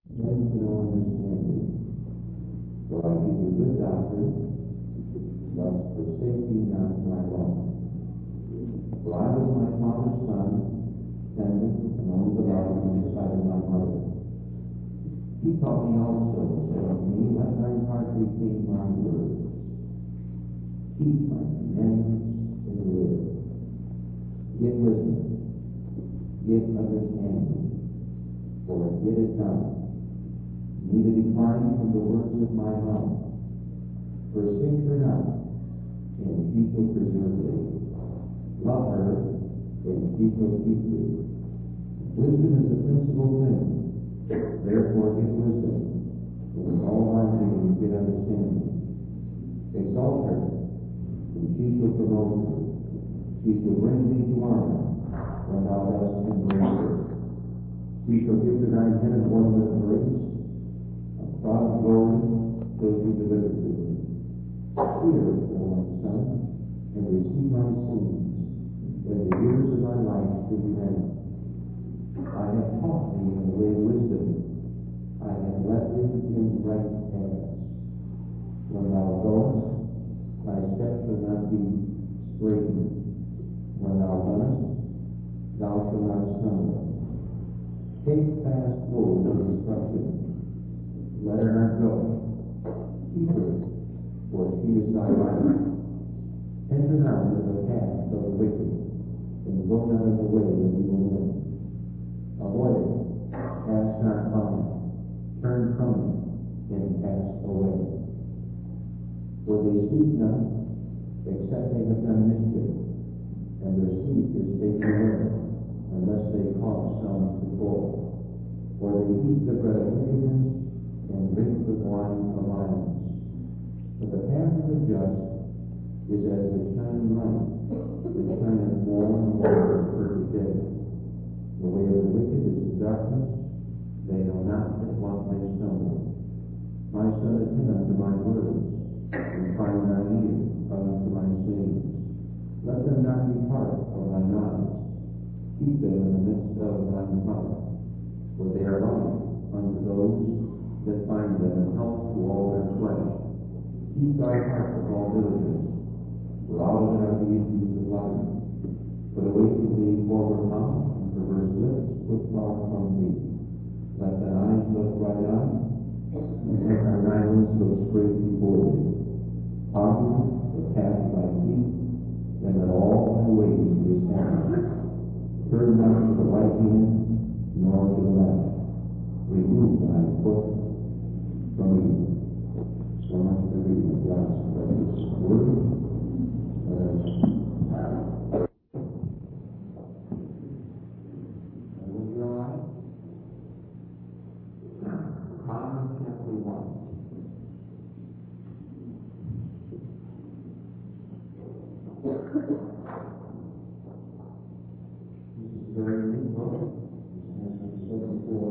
Men to know understanding. For I give you good doctrine, thus forsake ye not my law. For I was my father's son, tender and only beloved in the sight of my mother. He taught me also, saying to me, let thine heart retain my words. Keep my commandments and live. Get wisdom, get understanding, for get it done. Neither decline from the words of my mouth. Forsake her not, and she shall preserve thee. Love her, and she shall keep thee. Wisdom is the principal thing. Therefore get wisdom, and with all thy getting get understanding. Exalt her, and she shall promote thee. She shall bring thee to honor when thou dost embrace her. She shall give to thine head an ornament of grace, a crown of glory shall she deliver to thee. Hear, O my son, and receive my sayings, when the years of thy life shall be many. I have taught thee in the way of wisdom. I have led thee in right paths. When thou goest, thy steps shall not be straitened. When thou runnest, thou shalt not stumble. Take fast hold of instruction. Let her not go. Keep her, for she is thy life. Enter not into the path of the wicked, and go not in the way of evil men. Avoid it, pass not by, turn from it, and pass away. For they sleep not, except they have done mischief, and their sleep is taken away, unless they cause some to fall. For they eat the bread of wickedness, and drink the wine of violence. But the path of the just is as the shining light, that shineth more and more in the perfect day. The way of the wicked is darkness, they know not that what may stumble. My son, attend unto my words, incline thine ear unto my sayings. Let them not depart from thy mouth. Keep them in the midst of thine heart, for they are life unto those that find them, and health to all their flesh. Keep thy heart with all diligence, for out of it are the issues of life. Put away from thee forward mouth, and perverse lips, put far from thee. Let thine eyes look right on, and let thine eyelids look straight before thee. Ponder the path of thy feet, and let all thy ways be established. Turn not to the right hand, nor to the left. Remove thy foot from evil. So much to read of God's precious word. Will you all right? Proverbs chapter 1. This is a very neat book, as we said before.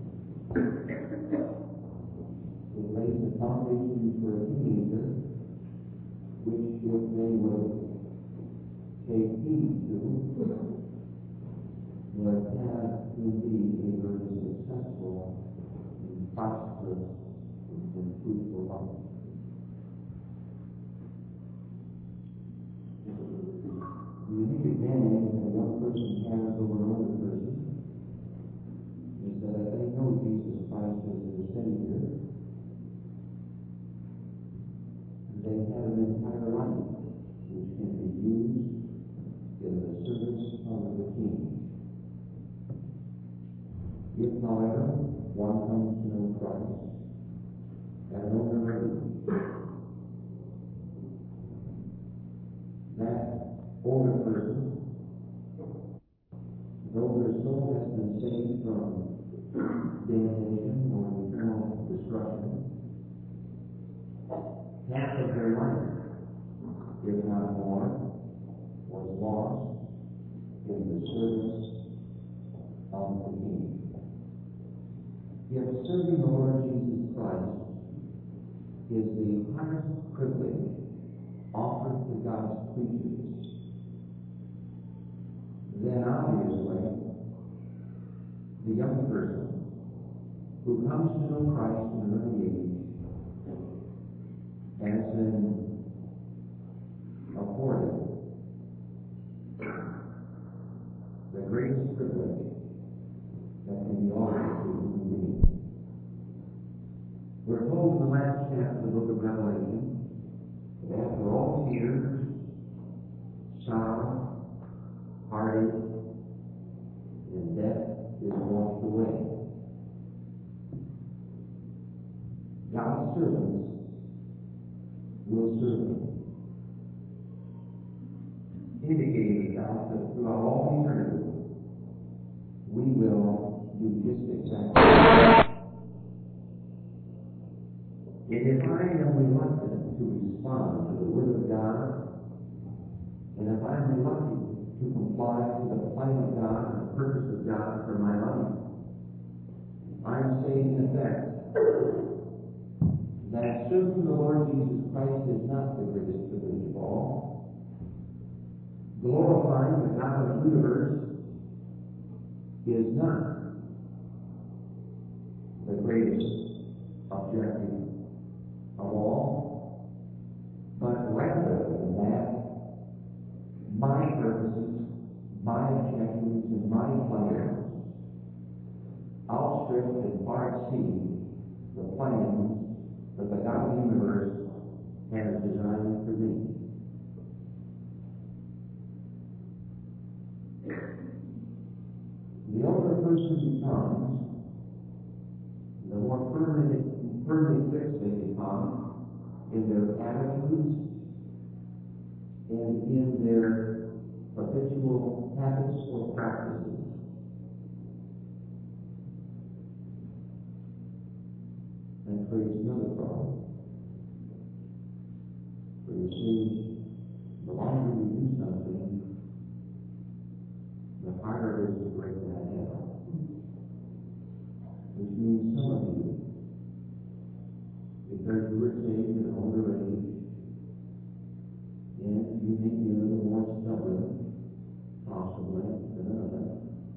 It lays the foundation for a teenager, which if they will take heed to, will have indeed a very successful and prosperous and fruitful life. The unique advantage that a young person has over an older person is that if they know Jesus Christ as their Savior, they have an entire life which can be used in the service of the King. If, however, one comes to know Christ at an older age, that older person, though their soul has been saved from damnation or eternal destruction, half of their life, if not more, was lost in the service of the King. Yet serving the Lord Jesus Christ is the highest privilege offered to God's creatures. Then obviously, the young person who comes to know Christ in an early age has been afforded the greatest privilege that can be offered to a human being. We're told in the last chapter of the book of Revelation that after all tears, sorrow, heartache, and death is washed away, God's servants will serve Him, indicating God that throughout all eternity we will do just exactly that. And if I am reluctant to respond to the Word of God, and if I'm reluctant to comply to the plan of God and the purpose of God for my life, I'm saying in effect that serving the Lord Jesus Christ is not the greatest privilege of all. Glorifying the God of the universe is not the greatest objective of all, but rather than that, my purposes, my objectives, and my plans outstrip and far exceed the plans that the God of the universe has designed for me. The older a person becomes, the more firmly fixed they become in their attitudes and in their habitual habits or practices. That creates another problem. For you see, the longer you do something, the harder it is to break that habit. Which means some of you, because you were saved at an older age, and you may be a little more stubborn, possibly, than others,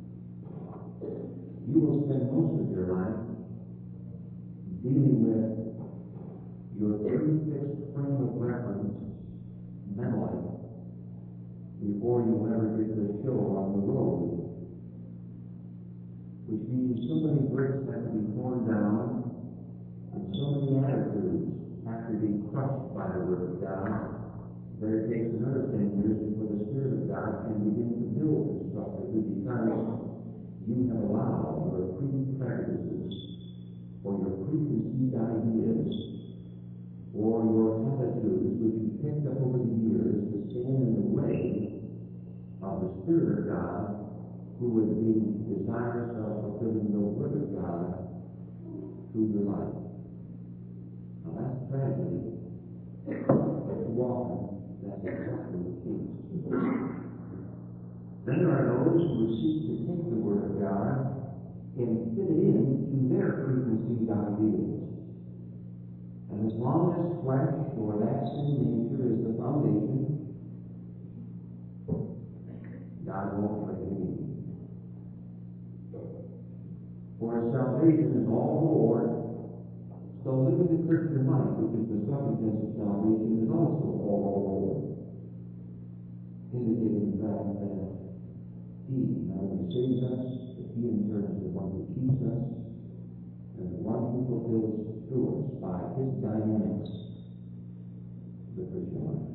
you will spend most of your life dealing with your very fixed frame of reference mentally before you ever get to the show on the road. Which means so many bricks have to be torn down, and so many attitudes have to be crushed by the Word of God, that it takes another 10 years before the Spirit of God can begin to build constructively, because you have allowed your pre-prejudices or your preconceived ideas or your attitudes which you picked up over the years to stand in the way of the Spirit of God, who would be desirous of fulfilling the Word of God through your life. Now that's tragedy, but too often that's exactly the case. Then there are those who seek to take the Word of God and fit it into their preconceived ideas. And as long as flesh or that sin nature is the foundation, God won't let it be. For salvation is all the Lord, so living the Christian life, which is the substance of salvation, is also all the Lord, indicating the fact that He not only saves us, but He in turn is the one who keeps us, and the one who fulfills through us by His dynamics the Christian life.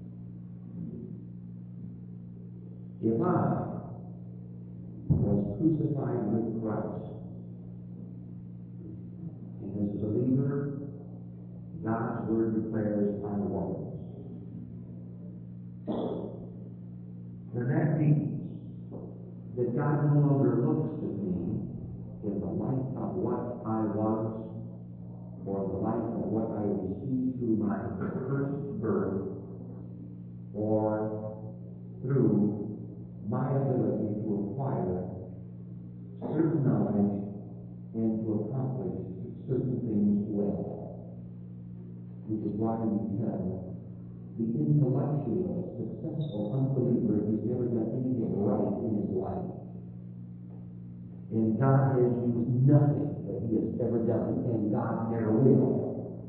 If I was crucified with Christ, and as a believer, God's Word declares I was, then that means that God no longer looks at me in the light of what I was, or the light of what I received through my first birth, or through my ability to acquire certain knowledge and to accomplish certain things well. Which is why we tell the intellectually successful unbeliever who's never done anything right in his life, and God has used nothing that he has ever done, and God never will.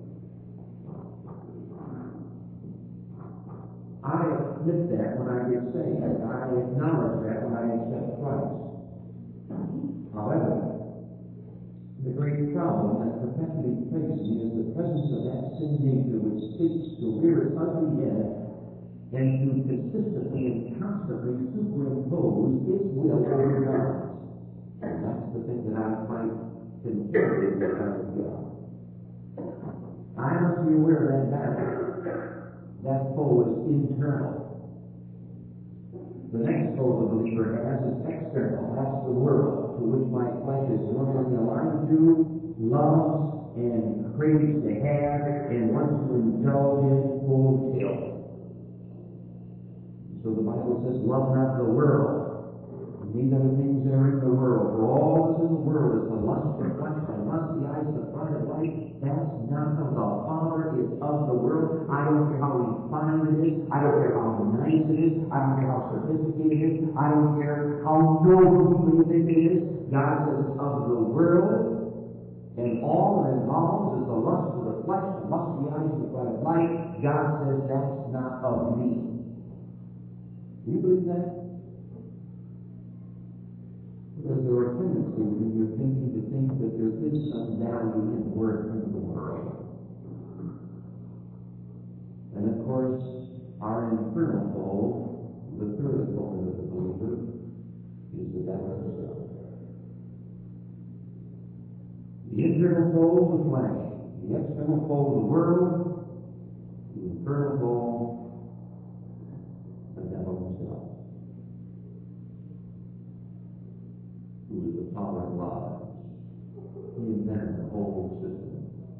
I admit that when I get saved. I acknowledge that when I accept Christ. However, the great problem that perpetually faces me is the presence of that sin nature which seeks to rear its ugly head and to consistently and constantly superimpose its will over God's. And that's the thing that I find continually in the heart of God. I must be aware of that battle. That foe is internal. The next foe the believer has is external. That's the world, to which my flesh is normally aligned to, loves, and craves to have, and wants to indulge in full tilt. So the Bible says, love not the world, neither the things that are in the world. For all that's in the world is the lust of the flesh, the lust of the eyes, the pride of life. That's not of the Father, it's of the world. I don't care how refined it is. I don't care how nice it is. I don't care how sophisticated it is. I don't care how noble you think it is. God says it's of the world, and all that involves is the lust of the flesh, the lust of the eyes, the pride of life. God says that's not of me. Do you believe that? Because there are tendencies in your thinking to think that there is some value in work in the world. And of course, our infernal foe, the third opponent of the believer, is the devil himself. The internal foe of the flesh, the external foe of the world, the infernal foe, the devil himself, who is the father of lies. He invented the whole system.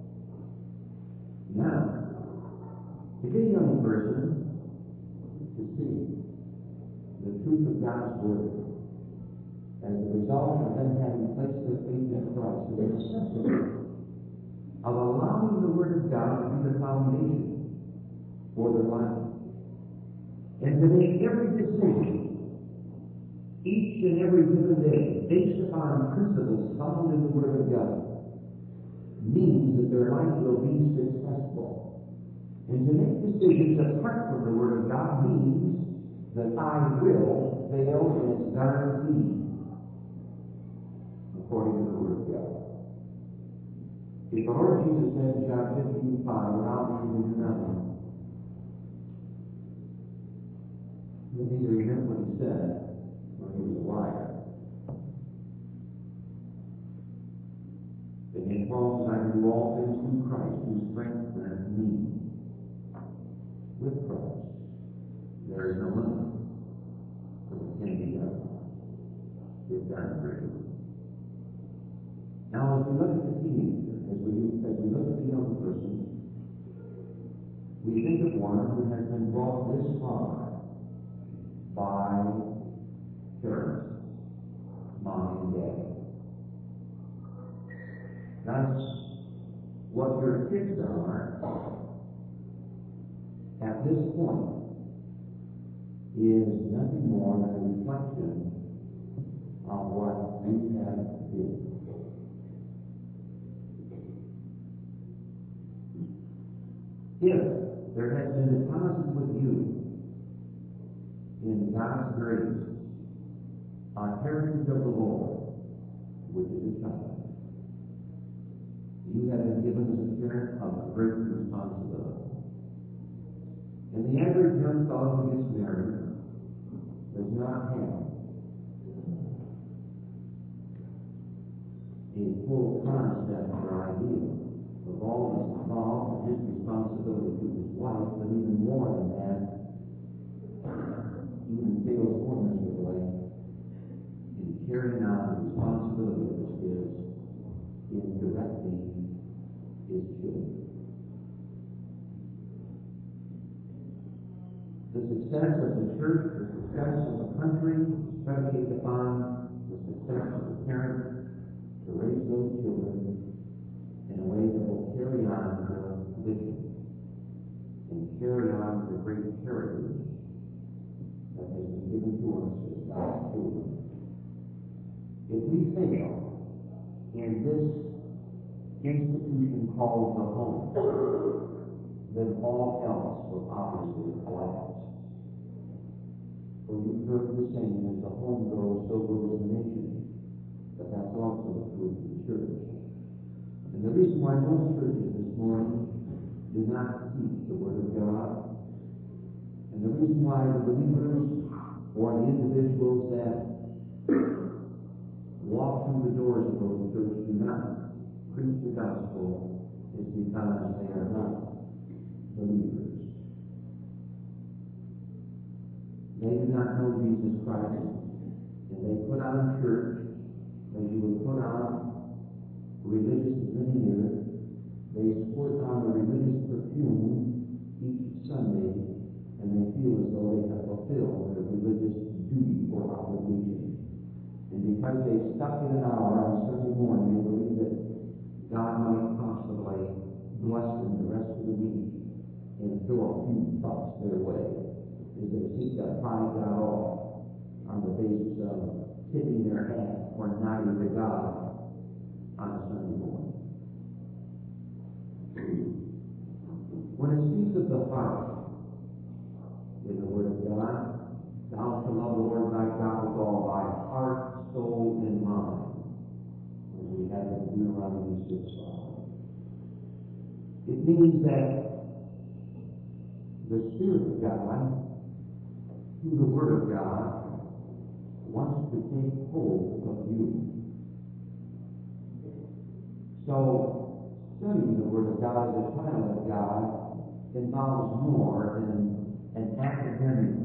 Now, to get a young person to see the truth of God's Word as a result of them having placed their faith in Christ, is a necessity of allowing the Word of God to be the foundation for their life. And to make every decision, each and every given day, based upon principles found in the Word of God, means that their life will be successful. And to make decisions apart from the Word of God means that I will fail, and it's guaranteed, according to the Word of God. If the Lord Jesus said in John 15:5, without me you can do nothing, then either he meant what he said, or he was a liar. And in Paul says, I can do all things through Christ, who strengthens me. With Christ, there is no limit to what can be done if done greatly. Now, as we look at the teenager, as we look at the young person, we think of one who has been brought this far by parents, mom and dad. That's what your kids are at this point is nothing more than a reflection of what you have been. If there has been deposited with you in God's grace a heritage of the Lord, which is a child, you have been given as a parent of a great responsibility. And the average young fellow who gets married does not have a full concept or idea of all that's involved in his responsibility to his wife, but even more than that, even feels more miserably in carrying out the responsibility which is in directing his children. The success of the church, the success of the country is predicated upon the success of the parent to raise those children in a way that will carry on the vision and carry on the great heritage that has been given to us as God's children. If we fail in this institution called the home, then all else will obviously collapse. For you've heard the saying, as the home grows, so grows the nation. But that's also true of the church. And the reason why most churches this morning do not teach the Word of God, and the reason why the believers or the individuals that walk through the doors of those churches do not preach the gospel is because they are not believers. They do not know Jesus Christ, and they put on church as you would put on religious veneer. They put on the religious perfume each Sunday, and they feel as though they have fulfilled their religious duty or obligation. And because they've stuck in an hour on Sunday morning, they believe that God might possibly bless them the rest of the week and throw a few bucks their way as they seek to find God off on the basis of tipping their hat or nodding to God on a Sunday morning. When it speaks of the heart in the Word of God, thou shalt love the Lord thy God with all thy heart, soul, and mind, as we have in Deuteronomy 6:5. It means that the Spirit of God, through the Word of God, wants to take hold of you. So, studying the Word of God as a child of God involves more than an academic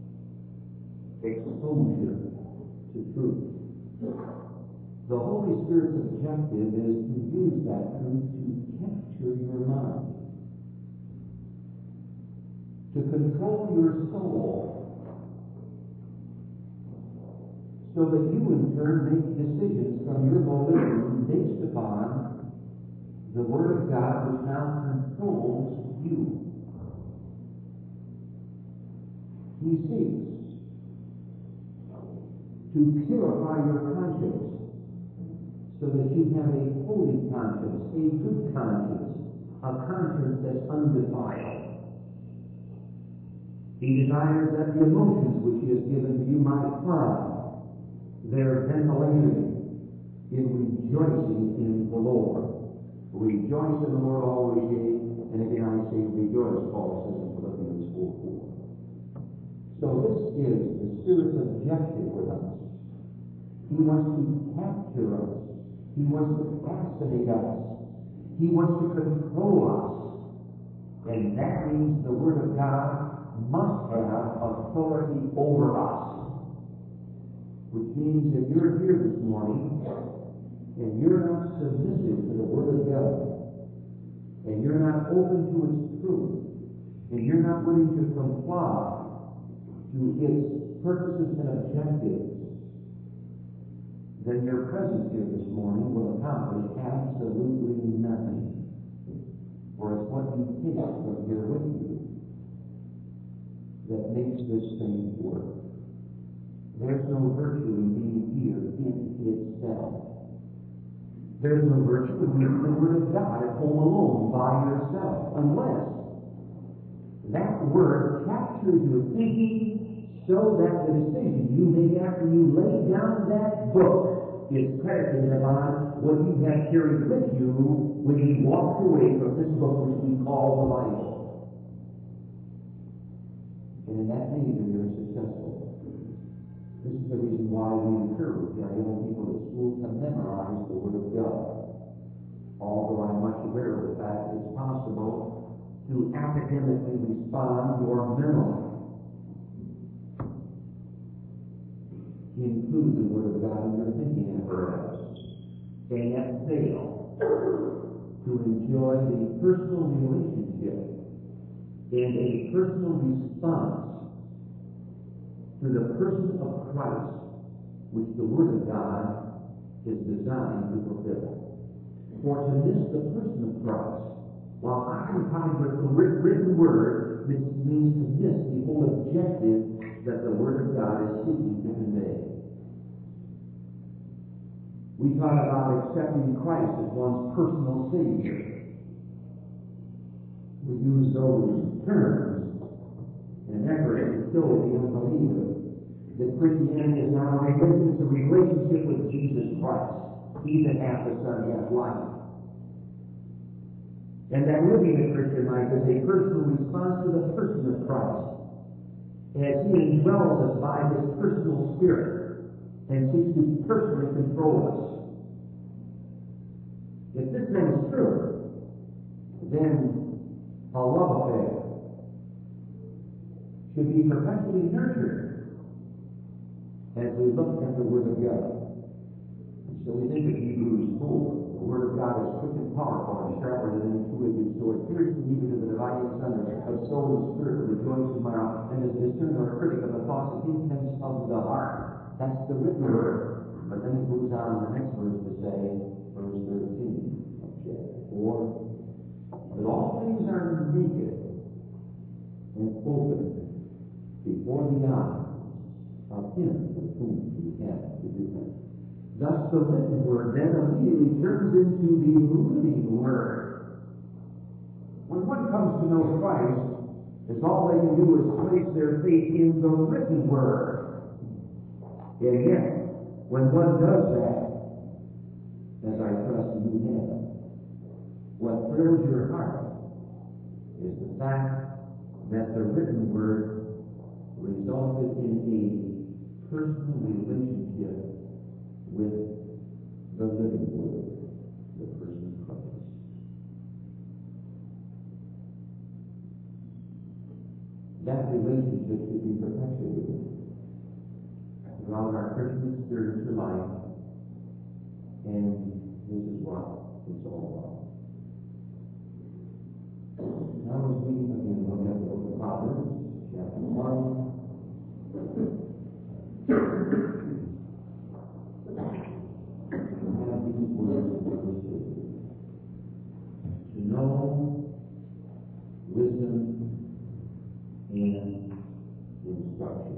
exposure to truth. The Holy Spirit's objective is to use that truth to capture your mind, to control your soul, so that you in turn make decisions from your volition based upon the Word of God, which now controls you. He seeks to purify your conscience so that you have a holy conscience, a good conscience, a conscience that's undefiled. He desires that the emotions which He has given to you might find their ventilation in rejoicing in the Lord. Rejoice in the Lord always, yea, and again I say rejoice, Paul says in Philippians 4:4. So this is the Spirit's objective with us. He wants to capture us. He wants to fascinate us. He wants to control us. And that means the Word of God must have authority over us. Which means if you're here this morning and you're not submissive to the Word of God, and you're not open to its truth, and you're not willing to comply to its purposes and objectives, then your presence here this morning will accomplish absolutely nothing. For it's what you take from here with you that makes this thing work. There's no virtue in being here in itself. There's no virtue in reading the Word of God at home alone by yourself, unless that Word captures your thinking so that the decision you make after you lay down that book is predicated upon what you have carried with you when you walked away from this book which we call the Bible. And in that measure, you're successful. This is the reason why we encourage our young people at school to memorize the Word of God. Although I'm much aware of the fact that it's possible to academically respond or mentally include the Word of God in your thinking apparatus, and yet fail to enjoy the personal relationship and a personal response to the person of Christ, which the Word of God is designed to fulfill. For to miss the person of Christ, while occupied with the written Word, this means to miss the whole objective that the Word of God is seeking to convey. We talk about accepting Christ as one's personal Savior. terms in an effort to kill the unbeliever. That Christianity is not only business, it's a relationship with Jesus Christ. He that hath the Son hath life. And that living the Christian life is a personal response to the person of Christ, as He indwells us by His personal Spirit and seeks to personally control us. If this then is true, then a love affair should be perpetually nurtured as we look at the Word of God. So we think of Hebrews 4. The Word of God is quick and powerful and sharper than any two-edged sword, piercing even to the dividing asunder of soul and spirit, rejoicing tomorrow, and is discerned or critic of the thoughts and intents of the heart. That's the written Word. But then it goes on in the next verse to say, verse 13 of chapter 4, that all things are naked and open before the eyes of Him with whom we have to do. Thus the written Word then immediately turns into the living Word. When one comes to know Christ, it's all they can do is place their faith in the written Word. And yet, when one does that, as I trust you have, what thrills your heart is the fact that the written Word resulted in a personal relationship with the living Word, the person of Christ. That relationship should be perpetuated throughout our Christian spiritual life, and this is what it's all about. Now as we again look at the book of Proverbs, chapter 1, have these words in verse 2. To know wisdom and instruction.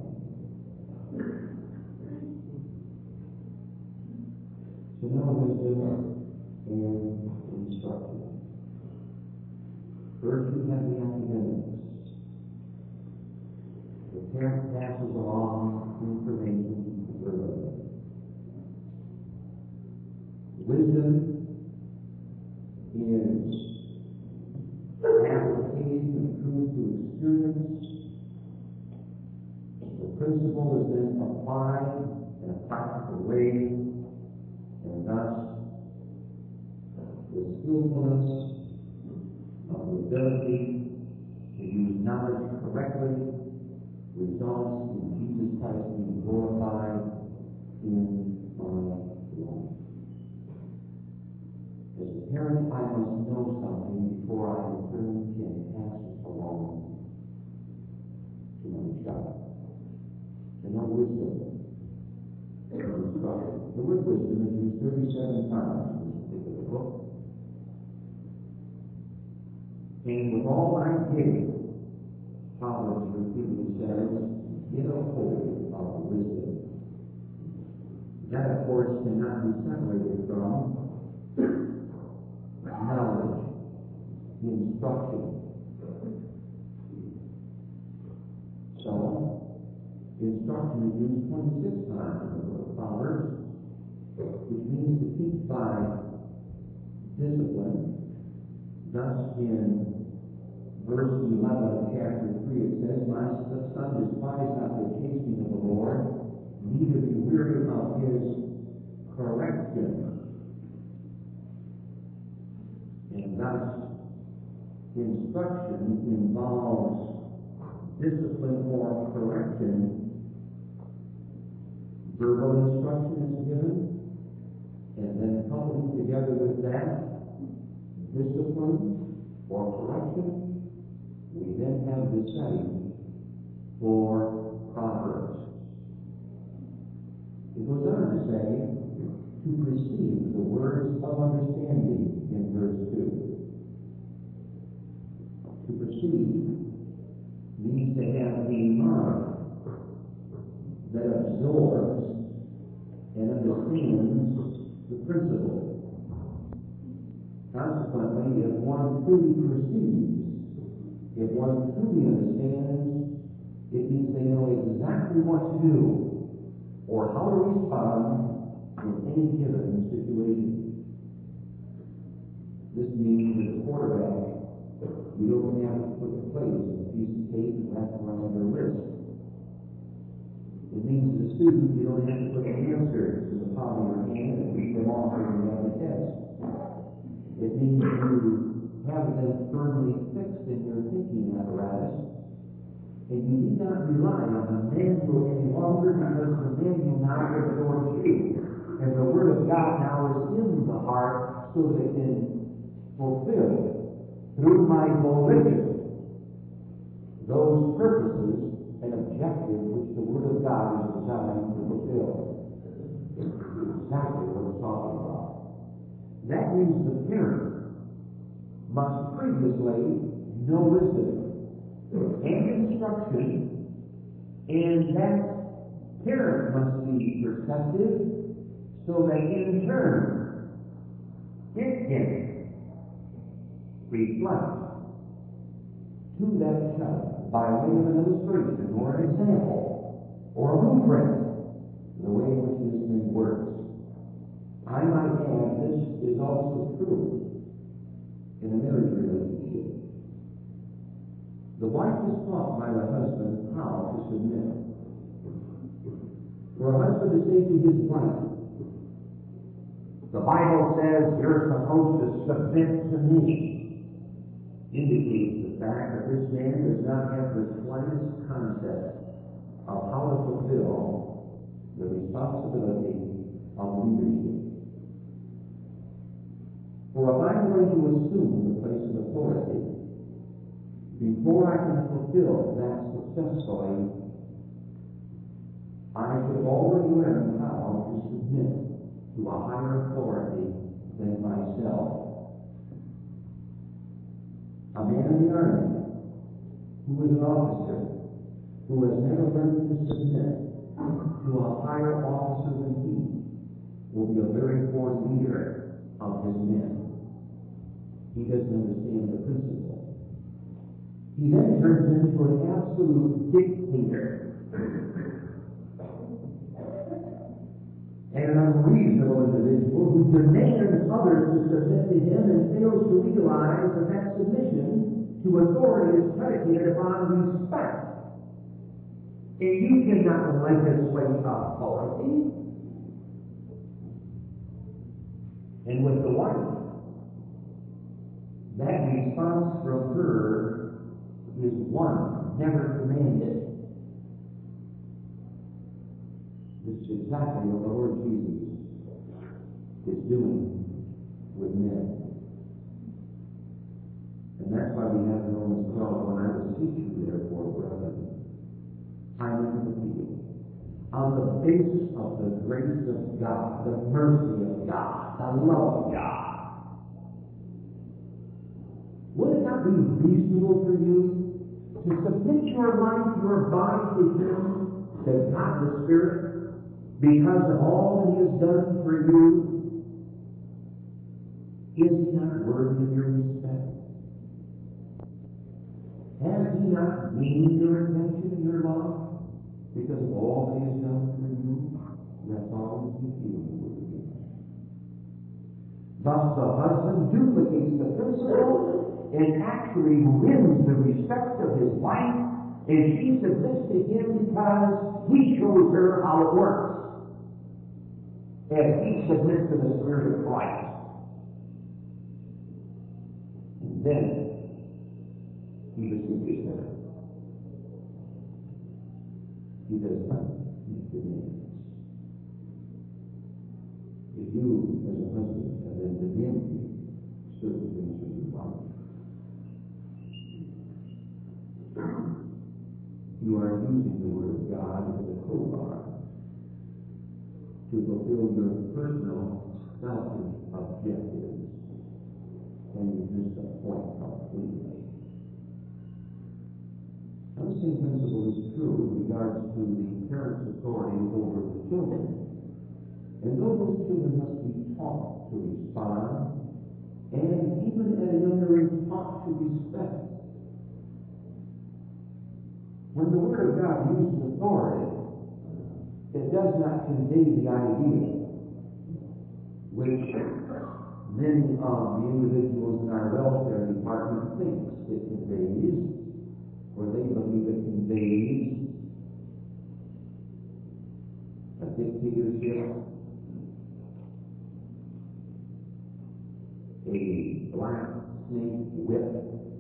To know wisdom and instruction. First, we have the academics. The parent passes along information verbally. Wisdom is application of truth to experience. The principle is then applied in a practical way, and thus the skillfulness of the ability to use knowledge correctly results in Jesus Christ being glorified in my life. As a parent, I must know something before I in turn can pass it along to my child. To know wisdom and instruction. The word wisdom is used 37 times in this particular book. And with all my getting, Proverbs repeatedly says, get a hold of wisdom. That, of course, cannot be separated from knowledge, instruction. So, instruction is used 26 times in the book of Proverbs, which means to teach by discipline. Thus, in verse 11 of chapter 3, it says, my son, despise not the chastening of the Lord, neither be weary of His correction. And thus, instruction involves discipline or correction. Verbal instruction is given, and then coupled together with that, discipline or correction, we then have the setting for Proverbs. It goes on to say, to perceive the words of understanding in verse 2. To perceive means to have a mind that absorbs and understands the principle. Consequently, if one truly perceives If one truly understands, it means they know exactly what to do or how to respond in any given situation. This means that a quarterback, you don't have to put the plays in a piece of tape and wrap around their wrist. It means as a student, you don't have to put the answers in the palm of your hand and read them off when you have the test. It means you have them firmly fixed in your thinking apparatus, and you need not rely on the manual any longer because the manual now is towards you. And the Word of God now is in the heart so that it can fulfill through my volition those purposes and objectives which the Word of God is designed to fulfill. Exactly what it's talking about. That means the parent must previously know wisdom and instruction, and that parent must be perceptive so that in turn it can reflect to that child by way of an illustration or an example or a blueprint the way in which this thing works. I might add, this is also true in a marriage relationship. The wife is taught by the husband how to submit. For a husband to say to his wife, the Bible says you're supposed to submit to me, indicates the fact that this man does not have the slightest concept of how to fulfill the responsibility of leadership. For if I'm going to assume the place of authority, before I can fulfill that successfully, I should already learn how to submit to a higher authority than myself. A man in the army who is an officer who has never learned to submit to a higher officer than he will be a very poor leader of his men. He doesn't understand the principle. He then turns into an absolute dictator and an unreasonable individual who demands others to submit to him and fails to realize that that submission to authority is predicated upon respect. And you cannot legislate authority. And with the wife, that response from her is one, never commanded. This is exactly what the Lord Jesus is doing with men. And that's why we have in Romans 12, when I beseech you, therefore, brethren, I am appeal. On the basis of the grace of God, the mercy of God, the love of God, would it not be reasonable for you to submit your life, your body to Him, to God the Spirit, because of all that He has done for you? Is He not worthy of your respect? Has He not gained your attention and your love because of all that He has done for you? That's all you feel with Him. Thus the husband duplicates the principle and actually wins the respect of his wife, and she submits to him because he shows her how it works. And he submits to the Spirit of Christ. And then he beseeches her. He does not make demands. If you, as a husband, have been demanding certain things from your wife, you are using the Word of God as a crowbar to fulfill your personal selfish objectives, and you miss the point completely. Now, the same principle is true in regards to the parent's authority over the children. And though those children must be taught to respond, and even at a younger age taught to respect, When the Word of God uses authority, it does not convey the idea which many of the individuals in our welfare department thinks it conveys, or they believe it conveys a dictatorship, a black snake whip,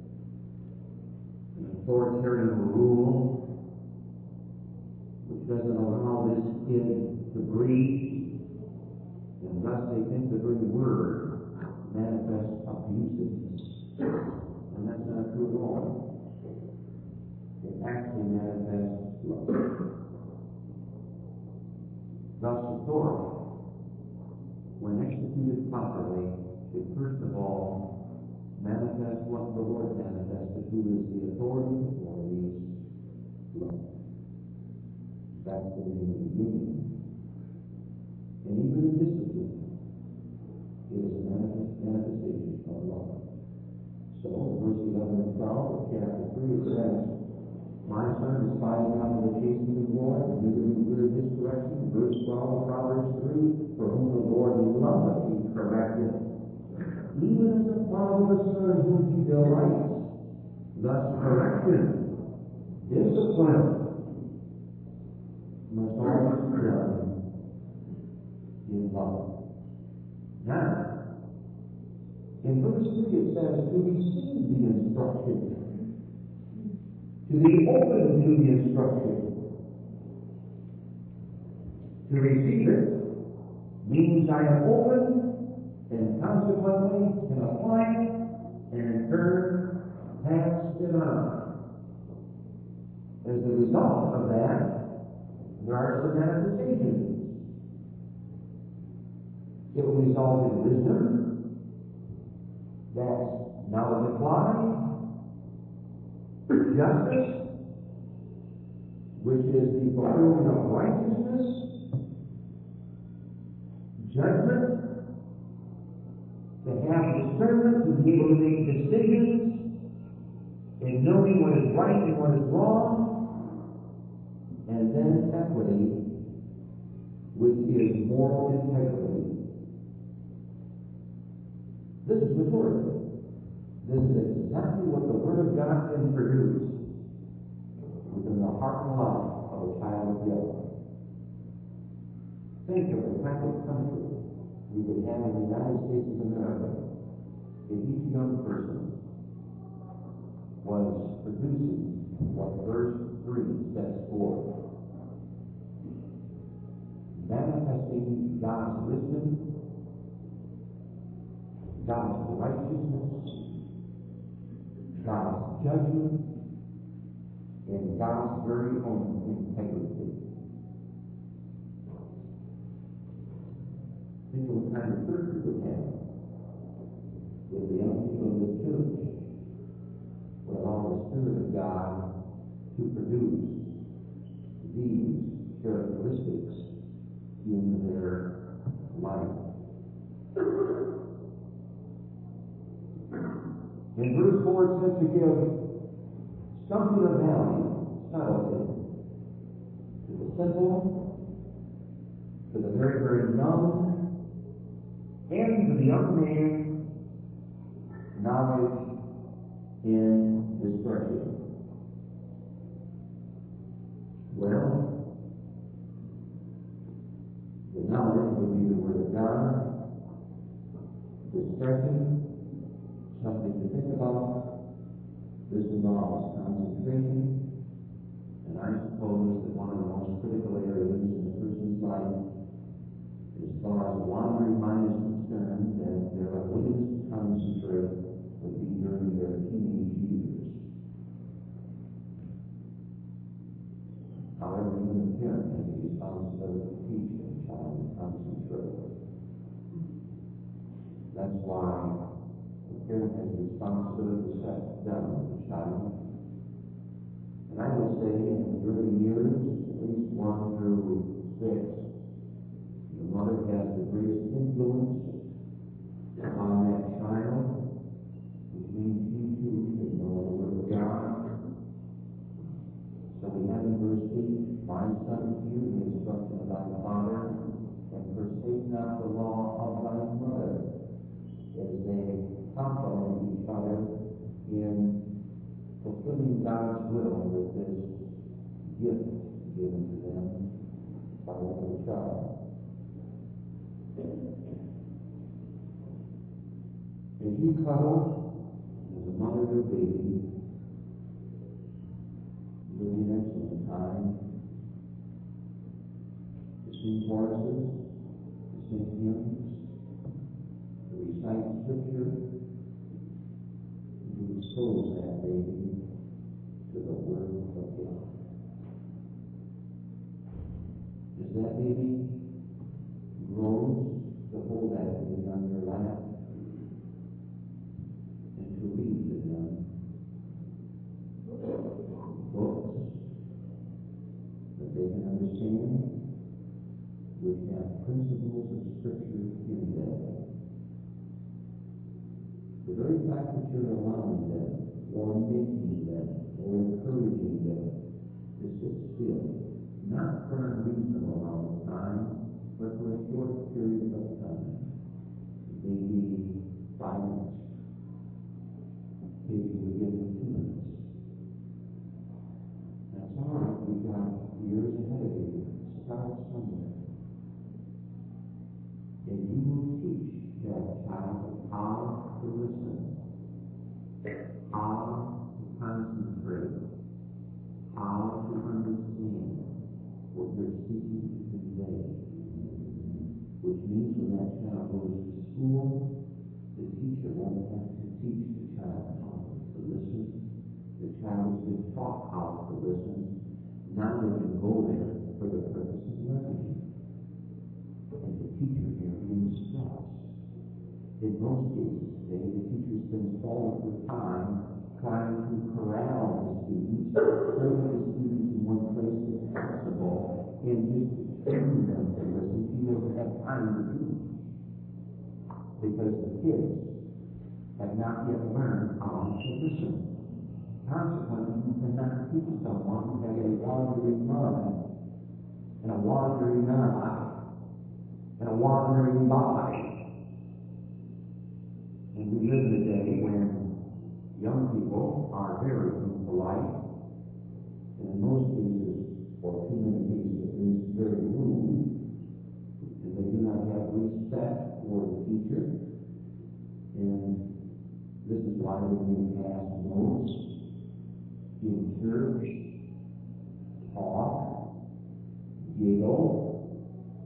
an authoritarian rule which doesn't allow this kid to breathe, and thus they think the very word manifests abusiveness. And that's not true at all. It actually manifests love. Thus, authority, when executed properly, should first of all manifest what the Lord manifested, who is the authority of authorities, love. That's the name of the beginning. And even in discipline, it is a manifestation of love. So, in verse 11 and 12 of chapter 3, it says, "My son is fighting out of the chastening of the Lord, and neither be good in his correction." Verse 12 of Proverbs 3, "For whom the Lord loveth, he correcteth, even as a father the son whom he delights." Thus, correction, discipline, must always be done in love. Now, in verse 3 it says, to receive the instruction, to be open to the instruction. To receive it means I am open and consequently can apply it and in turn pass it on. As a result of that, there are some manifestations. It will result in wisdom. That's knowledge applied. Justice, which is the fulfillment of righteousness. Judgment, to have discernment, to be able to make decisions in knowing what is right and what is wrong. And then equity, which is moral integrity. This is maturity. This is exactly what the Word of God can produce within the heart and life of a child of God. Think of the type of country we would have in the United States of America if each young person was producing what verse 3 sets forth. Manifesting God's wisdom, God's righteousness, God's judgment, and God's very own integrity. Think of what kind of church we would have if the young people of this church would allow the Spirit of God to produce these characteristics in their life. In verse 4 it says to give something of value, subtlety, to the simple, to the very, very young, and to the young man, knowledge in discretion. Well, the knowledge would be the Word of God. Discretion, something to think about. This involves concentration. And I suppose that one of the most critical areas in a person's life, as far as a wandering mind is concerned, that their willingness to concentrate would be during their teenage years. However, even the parent has a responsibility to teach their child to concentrate. That's why the parent has a responsibility to set down the child. And I would say in the early years, at least 1 through 6, the mother has the greatest influence on that child, which means she too should know the Word of God. So we complement each other in fulfilling God's will with this gift given to them by the little child. As you cuddle as a mother to a baby, you'll be an excellent time to sing choruses, to sing hymns, to recite scripture, and to expose that baby to the Word of God. As that baby grows, to hold that baby on your lap and to read to them books that they can understand, which have principles of Scripture in them. The very fact that you're allowing them, or making them, or encouraging them to sit still, not for a reasonable amount of time, but for a short period of time, maybe 5 minutes, maybe we give them 2 minutes. That's all right. We've got years ahead of you. Start somewhere. And you will teach that child how to listen, how to concentrate, how to understand what you're seeking to convey. Which means when that child goes to school, the teacher won't have to teach the child how to listen. The child has been taught how to listen. Now they can go there for the purpose of learning. And the teacher here instructs. In most cases today, the teacher spends all of her time trying to corral the students, hold the students in one place if possible, and just train them to listen. She doesn't have time to teach. Because the kids have not yet learned how to listen. Consequently, you cannot teach someone who has a wandering mind, and a wandering eye, and a wandering body. And we live in a day when young people are very impolite, and in most cases, or too many cases at least, very rude, and they do not have respect for the teacher, and this is why they may pass notes in church, talk, giggle,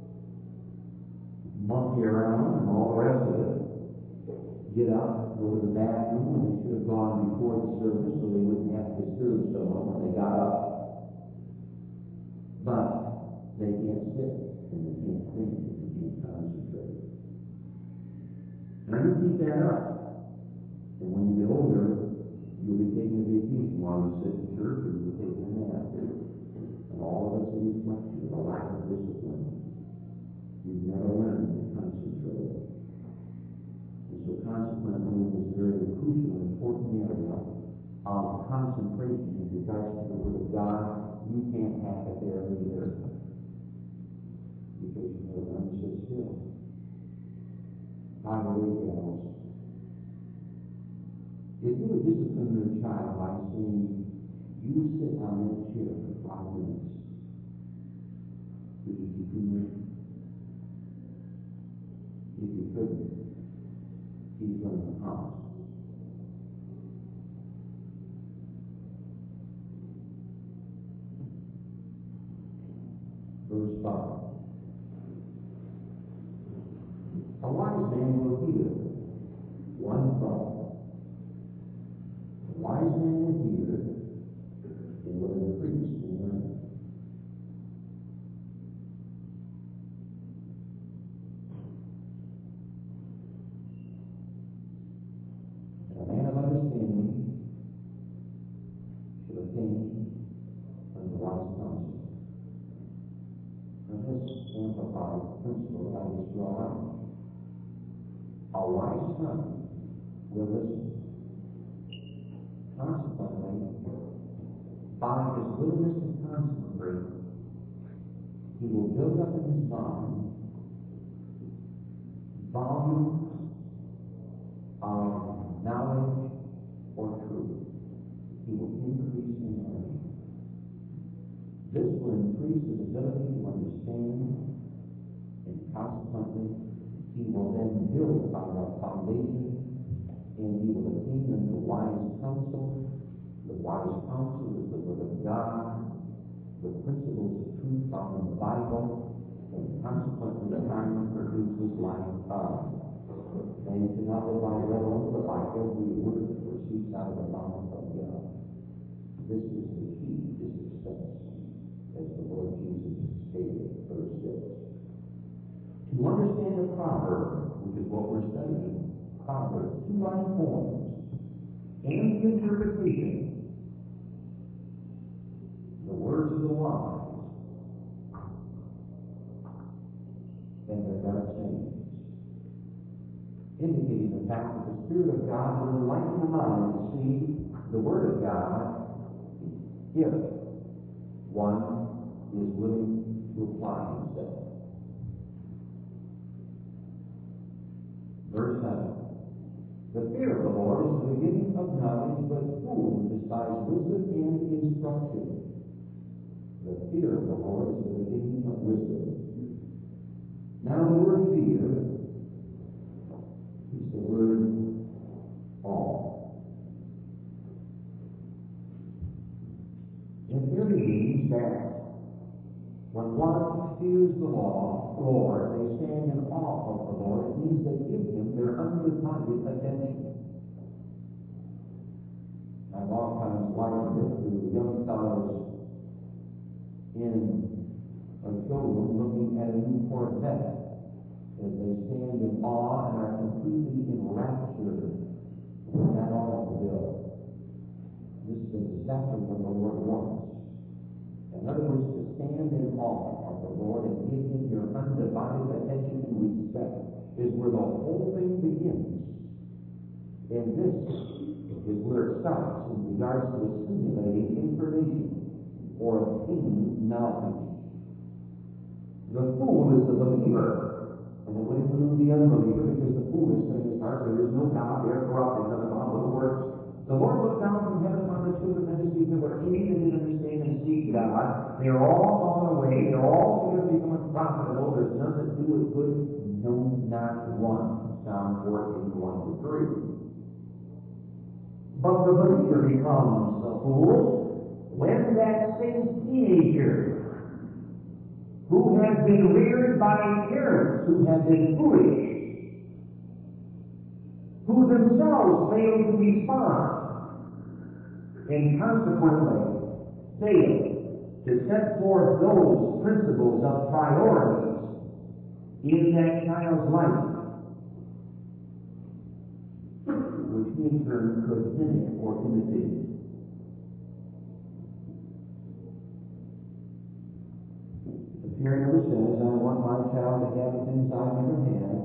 monkey around, and all the rest of it. Get up, go to the bathroom when they should have gone before the service so they wouldn't have to disturb someone when they got up. But they can't sit, and they can't think, and they can't concentrate. Now you keep that up. And when you get older, you'll be taking a vacation while you sit in church, or you'll be taking a nap. And all of us a reflection of a lack of discipline. You've never learned to concentrate. And so consequently, in this very crucial and important area of concentration in regards to the Word of God, you can't have it there either. Because you never learn to sit still. By the way, gals, if you would discipline your child by saying, you sit on that chair for 5 minutes, would you keep him there? If you couldn't, he's running the house. Verse 5. A wise man will hear one thought. A wise man will hear and will increase in learning. And a man of understanding should attain unto wise counsel. Now let's amplify the principle that I just brought out. A wise son will listen. Consequently, by his willingness to concentrate, he will build up in his mind volumes of increase his ability to understand, and consequently, he will then build on that foundation, and he will attain unto wise counsel. The wise counsel is the Word of God, the principles of truth found in the Bible, and consequently, the time produces life of. And you cannot live by bread alone, but by every word that proceeds out of the mouth of God. This is the key to success, as the Lord Jesus stated, verse 6. To understand a proverb, which is what we're studying, Proverbs, 2 line poems, and the interpretation, the words of the wise, and their dark sayings, indicating the fact that the Spirit of God will enlighten the mind to see the Word of God if one is willing to apply himself. Verse 7. The fear of the Lord is the beginning of knowledge, but fools despise wisdom and instruction. The fear of the Lord is the beginning of wisdom. Now the word fear is the word awe. It really means that when one fears the Lord, they stand in awe of the Lord. It means they give him their undivided attention. I've oftentimes likened it to young fellows in a showroom looking at a new Corvette, as they stand in awe and are completely enraptured with that automobile. This is exactly what the Lord wants. In other words, to stand in awe of the Lord and give him your undivided attention and respect is where the whole thing begins. And this is where it stops in regards to assimilating information or obtaining knowledge. The fool is the believer, and it would include the unbeliever, because the fool is saying in his heart, there is no God, they are corrupt, they have done little works. The Lord looked down from heaven upon the children of men to see if there were any that didn't understand and seek God. They are all gone away. They're all together become unprofitable. There's none that do it good. No, not one. Psalm 14, 1-3. But the believer becomes a fool when that same teenager who has been reared by parents who have been foolish, who themselves fail to respond, and consequently fail to set forth those principles of priorities in that child's life, which he in turn could mimic or imitate. The parent never says, I want my child to have the things I've never had.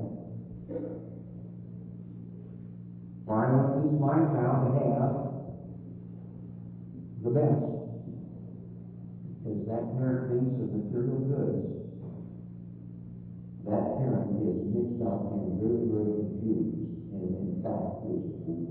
Or I want my child to have the best. As that parent thinks of material goods, that parent is mixed up and very, very confused, and in fact is a fool.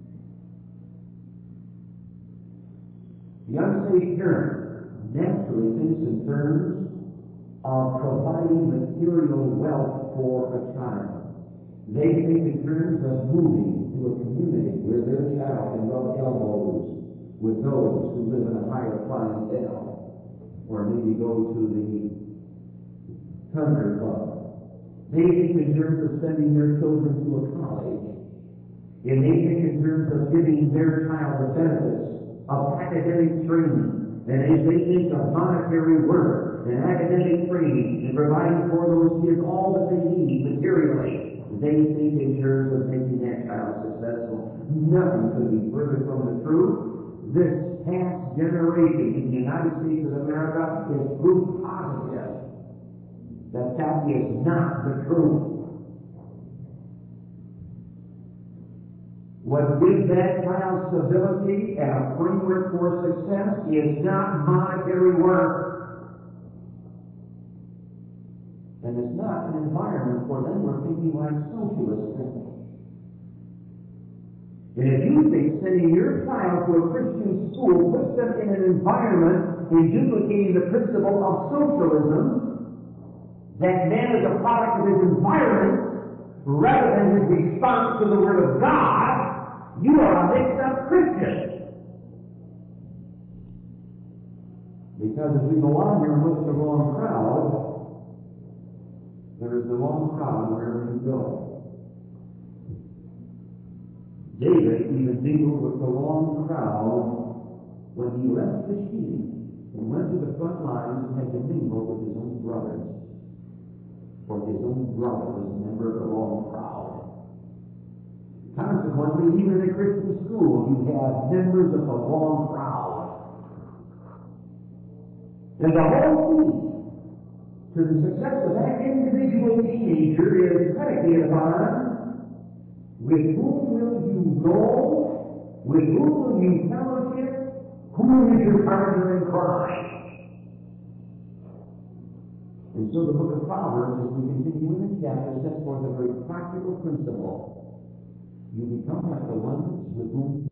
The unsaved parent naturally thinks in terms of providing material wealth for a child. They think in terms of moving to a community where their child can rub elbows with those who live in a higher clientele, or maybe go to the country club. They think in terms of sending their children to a college, and they think in terms of giving their child the benefits of academic training, and as they think of monetary worth and academic training and providing for those kids all that they need materially, they think in terms of making that child successful. Nothing could be further from the truth. This past generation in the United States of America is proof positive that that is not the truth. What gives that child stability and a framework for success is not monetary worth. And it's not an environment for them we're thinking like socialists think. And if you think sending your child to a Christian school puts them in an environment in duplicating the principle of socialism, that man is a product of his environment rather than his response to the Word of God, you are a mixed-up Christian. Because as we go on here and look at the wrong crowd, there is the wrong crowd wherever you go. David even mingled with the wrong crowd when he left the sheep and went to the front lines and had to mingle with his own brothers. For his own brother was a member of the wrong crowd. Consequently, even in a Christian school, you have members of the wrong crowd. And the whole key to the success of that individual teenager is predicated upon with whom will you go, with whom will you fellowship, who is your partner in crime? And so the book of Proverbs, as we continue in the chapter, sets forth a very practical principle. You become like the ones with whom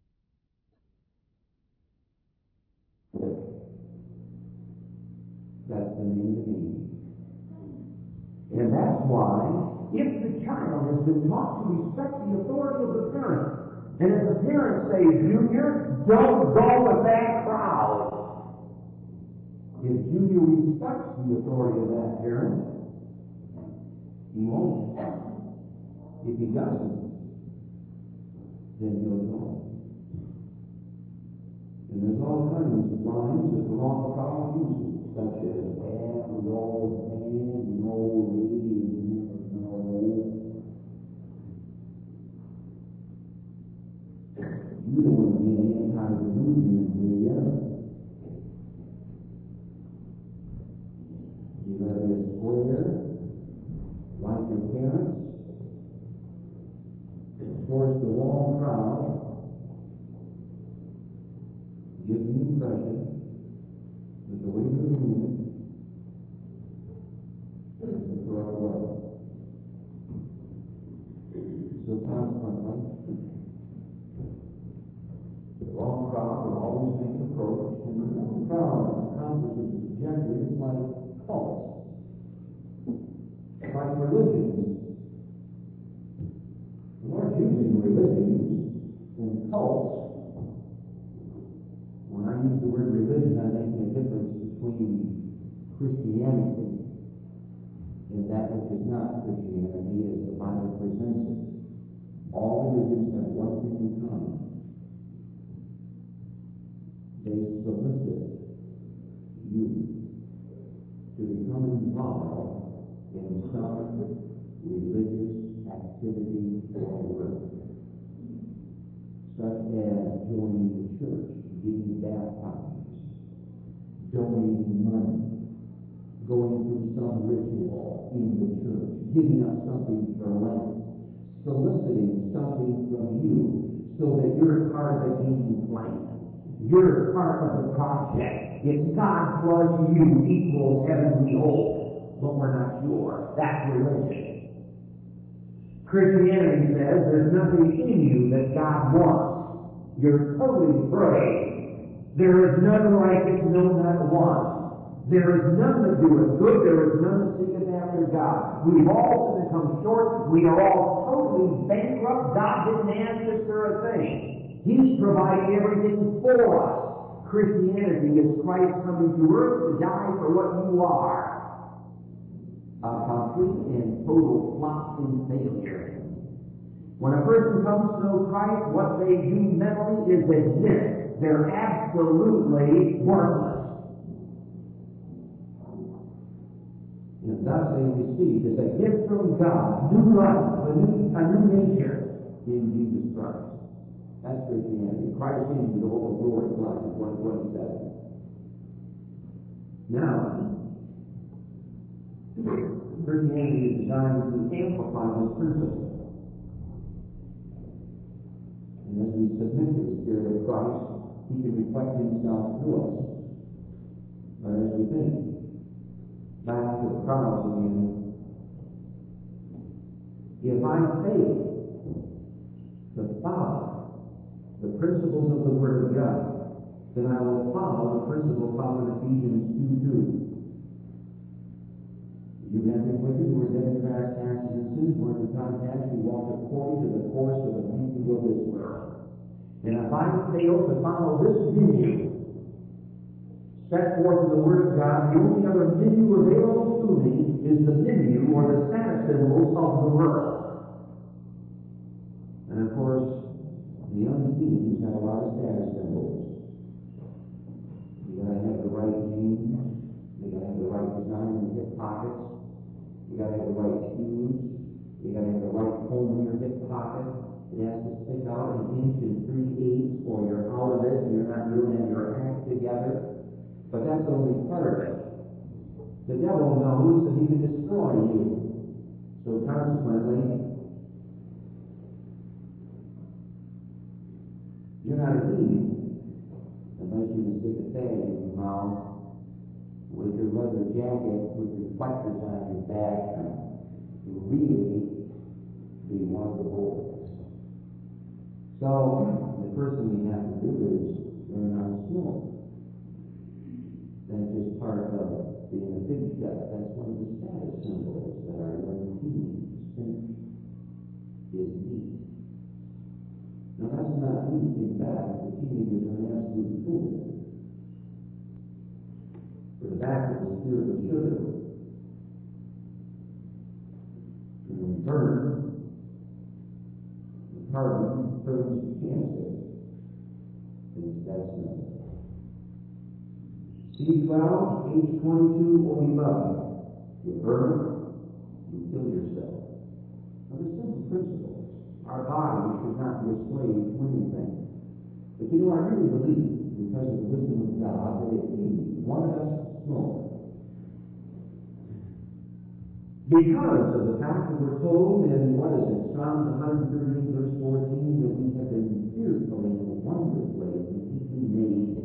that's the name of the game. And that's why, if the child has been taught to respect the authority of the parent, and if the parent says, Junior, don't go with that crowd, if Junior respects the authority of that parent, he won't. If he doesn't, then he'll go. And there's all kinds of lines that the wrong crowd uses, such as, well, no man, no lady, no. You don't want to be an anti-Peruvian, do you? You gotta be a square, like your parents. Of course, the wrong crowd gives the impression that the way to move is the correct way. So consequently, the wrong crowd will always make an approach, and the wrong crowd accomplishes its objective like cults, like religions. The Lord's using religions and cults. When I use the word religion, I make a difference between Christianity and that which is not Christianity as the Bible presents it. All religions have one thing in common. They solicit you to become involved in some religious activity or work, such as joining the church, getting baptized, donating money, going through some ritual in the church, giving up something for Lent, soliciting something from you so that you're part of the game plan. You're part of the project. It's God plus you equals heavenly hope, but we're not sure. That's religion. Christianity says there's nothing in you that God wants. You're totally free. There is none righteous, no, not one. There is none that doeth good. There is none that seeketh after God. We've all sinned and come short. We are all totally bankrupt. God didn't ask us for a thing. He's provided everything for us. Christianity is Christ coming to earth to die for what you are. A complete and total flop and failure. When a person comes to know Christ, what they do mentally is admit they're absolutely worthless. And thus they receive as a gift from God, new life, a new nature in Jesus Christ. That's Christianity. Christ came to the whole glory of life in 1:27. Now, Christianity is designed to amplify this principle. And as we submit to the Spirit of Christ, He can reflect Himself through us. But as we think back to the crowds again, if I fail to follow the principles of the Word of God, then I will follow the principle found in Ephesians 2:2. You have been wicked, who are dead in trespasses and sins, were in the time past you walked according to the course of the thinking of this world. And if I fail to follow this menu set forth in the Word of God, the only other menu available to me is the menu or the status symbols of the world. And of course, the young teens have a lot of status symbols. You gotta have the right jeans, you gotta have the right design in the hip pockets, you gotta have the right shoes, you gotta have the right comb in your hip pocket. It has to stick out an inch and 3/8, or you're out of it and you don't have your act together. But that's only part of it. The devil knows that he can destroy you. So consequently, you're not a demon unless you can stick a tag in your mouth with your leather jacket with reflectors on your back to really be one of the boys. So the first thing you have to do is learn how to smoke. That's just part of being a big shot. That's one of the status symbols that our young teens think is neat. Now that's not neat in fact. The teenagers are an absolute fool. For the back of the spirit of sugar. And when burned, the carbon turns to cancer. And it's that simple. C12, age 22 or above. You burn, you kill yourself. Now, there's simple principles. Our body should not be a slave to anything. But you know, I really believe, because of the wisdom of God, that if He wanted us to smoke, because of the fact that we're told in, Psalm 138, verse 14, that we have been fearfully and wonderfully made.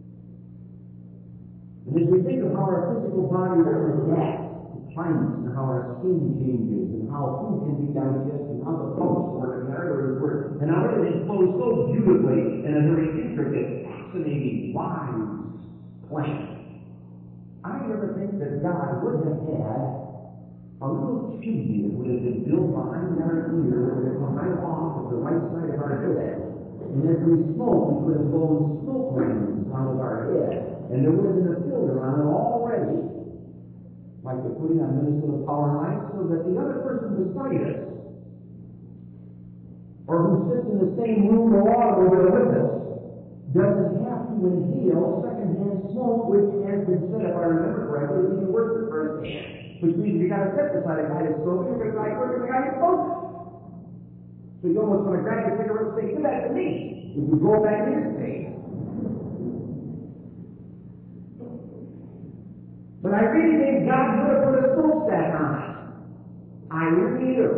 And as we think of how our physical bodies adapt to climates, and how our skin changes, and how food can be digested, and how the pumps work, and the arteries work, and how everything flows so beautifully in a very intricate, fascinating, wise plan, I never think that God would have had a little chimney that would have been built behind our ear, that would have come right off of the right side of our head. And as we smoke, we could have blown smoke rings out of our head. And there would have been a filter on it already, like they're putting on Minnesota Power Lights, so that the other person beside us, or who sits in the same room or automobile with us, doesn't have to inhale secondhand smoke, which has been said, if I remember correctly, is even worse than firsthand. Which means you got to sit beside a guy that's smoking, you're going to be like, look at the guy that's smoking. So you almost want to grab your cigarette and say, give that to me. If you go back in his face. But I really think God would have put a smokestack on it. I really do.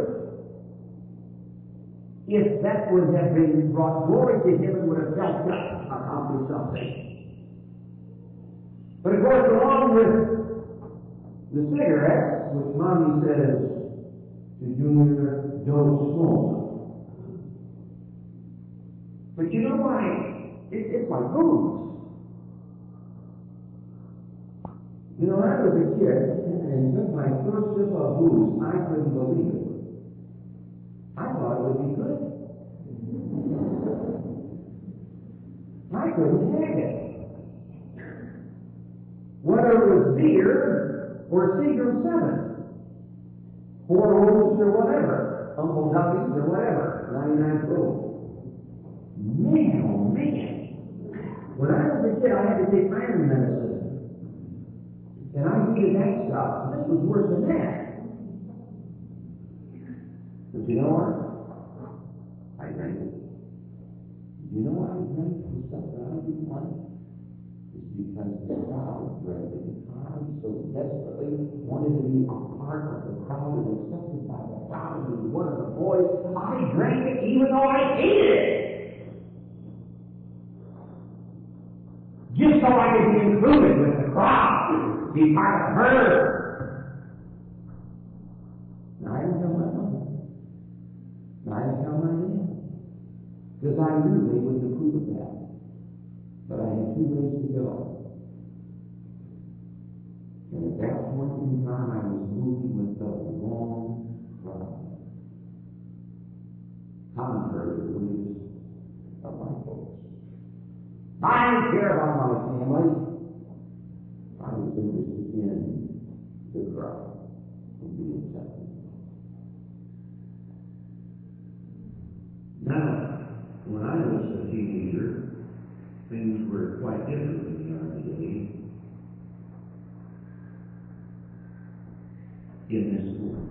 If that would have been brought glory to Him, it would have helped us accomplish something. But of course, along with the cigarettes, which Mommy says to Junior, don't smoke. But you know why? It's like booze. You know, when I was a kid and took my first sip of booze, I couldn't believe it. I thought it would be good. I couldn't have it. Whether it was beer or Seagram 7, Fort Oaks or whatever, Uncle Duffy's or whatever, 99 Proof. Man, oh man. When I was a kid, I had to take iron medicine. And I needed that stuff. This was worse than that. But you know what? I drank it. You know why I drank the stuff that I didn't like? It's because the crowd drank it. The crowd so desperately wanted to be a part of the crowd and accepted by the crowd and be one of the boys. I drank it even though I hated it. Just so I could be included with the crowd, be part of her. Now I didn't tell my mother. Now I didn't tell my aunt. Because I knew they wouldn't approve of that. But I had 2 ways to go. And at that point in time, I was moving with the wrong crowd, contrary to the wishes of my folks. I didn't care about my family. I was interested in the crowd and being accepted. Now, when I was a teenager, things were quite different than they are today in this world.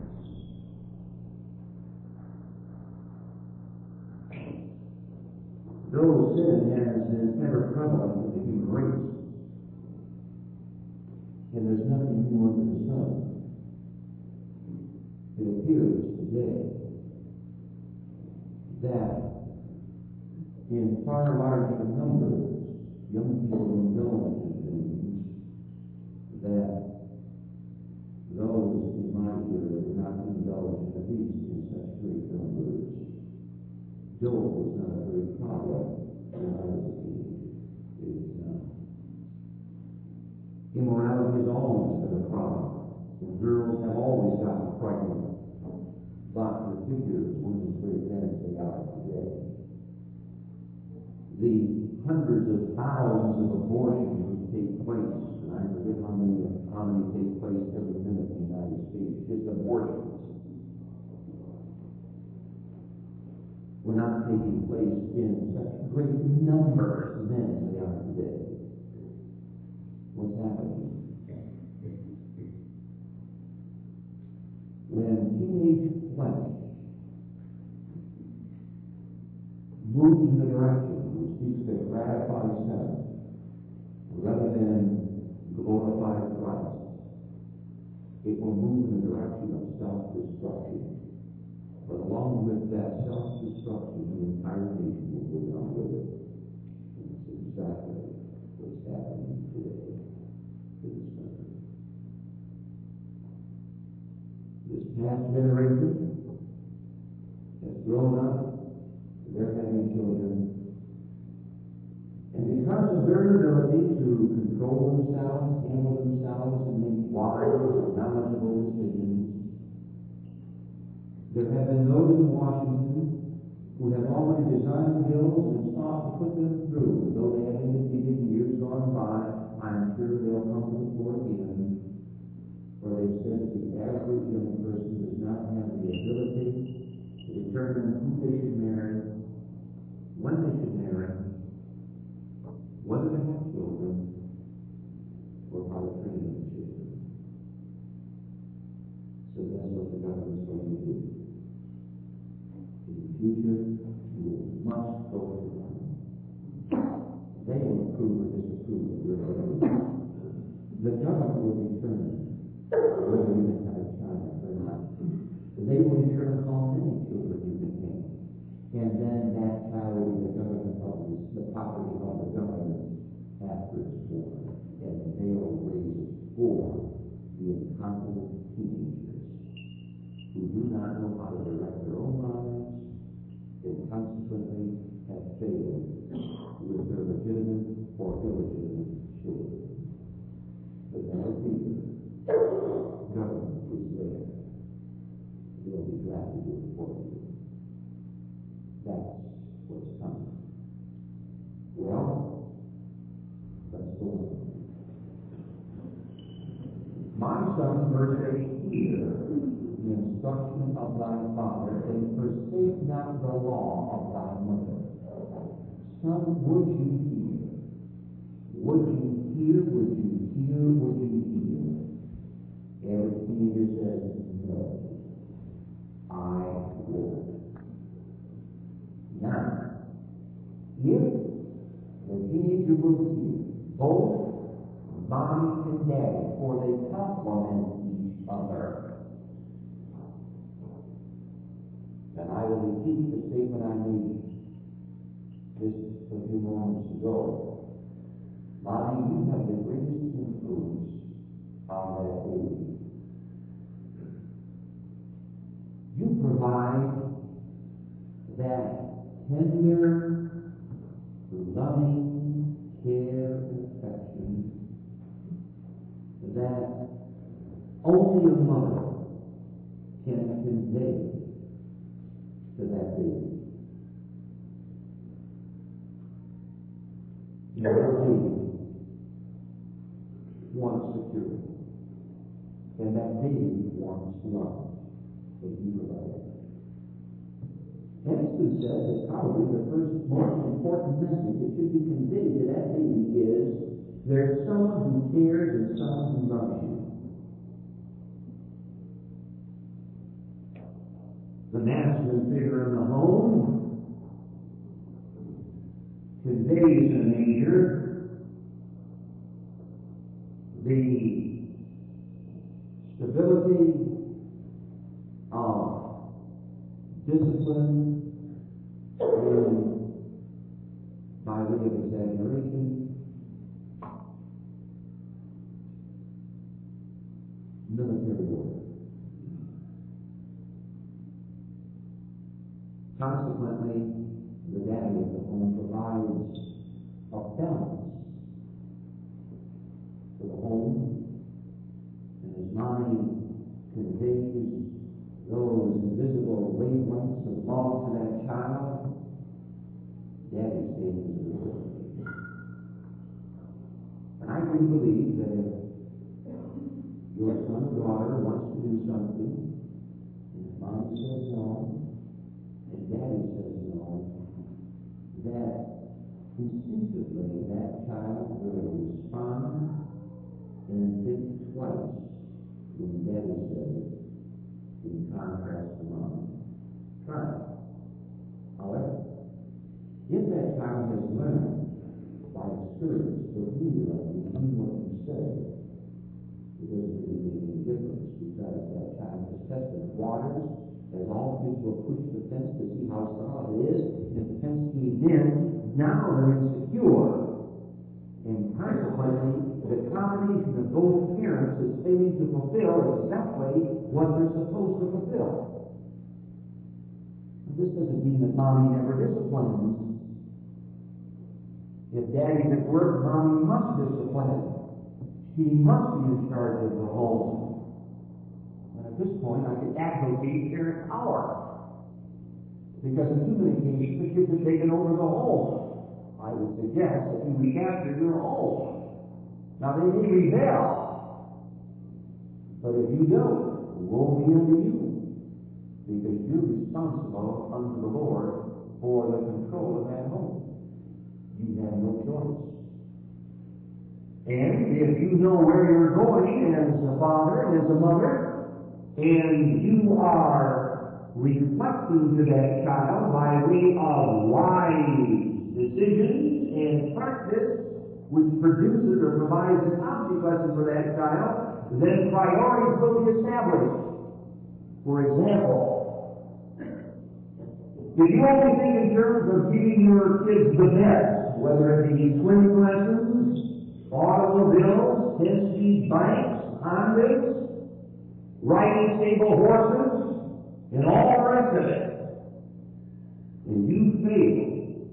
Though sin has been ever prevalent in the human race, and there's nothing new under the sun, it appears today that in far larger numbers, young people indulge in things that those in my era did not indulge, at least in such great numbers. Joel was not a very problem when I was a teenager. It is not. Immorality has always been a problem, and girls have always gotten pregnant. But the figures weren't as great then as they are today. The hundreds of thousands of abortions which take place, and I forget how many take place every minute in the United States, just abortions, were not taking place in such great numbers then as they are today. What's happening? When teenage flesh moves in the direction which seeks to gratify self rather than glorify Christ, it will move in the direction of self-destruction. But along with that self-destruction, the entire nation will go down with it. And that's exactly what's happening today in this country. This past generation has grown up, they're having children, and because of their ability to control themselves, handle themselves, and make wise and knowledgeable decisions, there have been those in Washington who have already designed bills and sought to put them through. Though they have indicated in years gone by, I'm sure they'll come to the floor again, for they've said that the average young person does not have the ability to determine who they should marry, when they should marry, whether to have children, or how to train their children. So that's what the government's going to do. In the future, you must go to them. They will approve or disapprove of your government. The government will determine whether you can have a child or not. They will determine how many children you can have. And then that child will be the property of the government after it's born. And they will raise it for the incompetent teenagers who do not know how to direct their own lives and consequently have failed with their legitimate or illegitimate children. But never fear. Government is there. They'll be glad to do it for you. That's what's coming. Well, let's go on. My son, verse 8 here, the instruction of thy father, and forsake not the law of thy mother. Son, would you hear? Would you hear? Would you hear? Would you hear? Every teenager says, no, I won't. Now, if the teenager will hear both mommy and daddy, for they complement each other, then I will repeat the statement I made just a few moments ago. Mommy, you have the greatest influence on that baby. You provide that tender, loving care That baby wants security. And that baby wants love that you provide. Emerson says that probably the first most important message that should be conveyed to that baby is there's someone who cares and someone who loves you. The masculine figure in the home conveys in a measure the stability of discipline and, by way of exaggeration, military order. Consequently, the daddy of the home provides a balance to the home, and as mommy conveys those invisible wavelengths of love to that child, daddy stays in the world. And I do believe that if your son or daughter wants to do something, and if mom says no, and daddy says no, that instinctively that child will respond and think twice when daddy says it, in contrast to mom. Try it. However, if that child has learned by experience to realize you mean what you say, it doesn't really make any difference because that child has tested the waters, as all kids will push the fence to see how solid it is. If the fence caved in, now they're insecure. And consequently, the combination of both parents is failing to fulfill exactly what they're supposed to fulfill. This doesn't mean that mommy never disciplines. If daddy's at work, mommy must discipline. She must be in charge of the home. And at this point, I could advocate parent power. Because in too many cases, the kids have taken over the home. I would suggest that you recapture your home. Now, they may rebel, but if you don't, woe be unto you, because you're responsible unto the Lord for the control of that home. You have no choice. And if you know where you're going as a father and as a mother, and you are reflecting to that child by way of wise decisions and practice, which produces or provides a consequence for that child, then priorities will be established. For example, if you only think in terms of giving your kids the best, whether it be swimming lessons, automobiles, 10-speed bikes, Hondas, riding stable horses, and all the rest of it, and you fail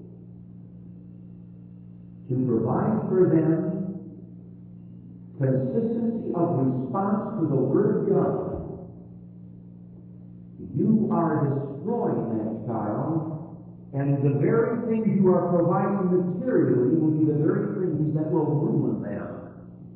to provide for them consistency of response to the Word of God, you are destroying that child, and the very things you are providing materially will be the very things that will ruin them.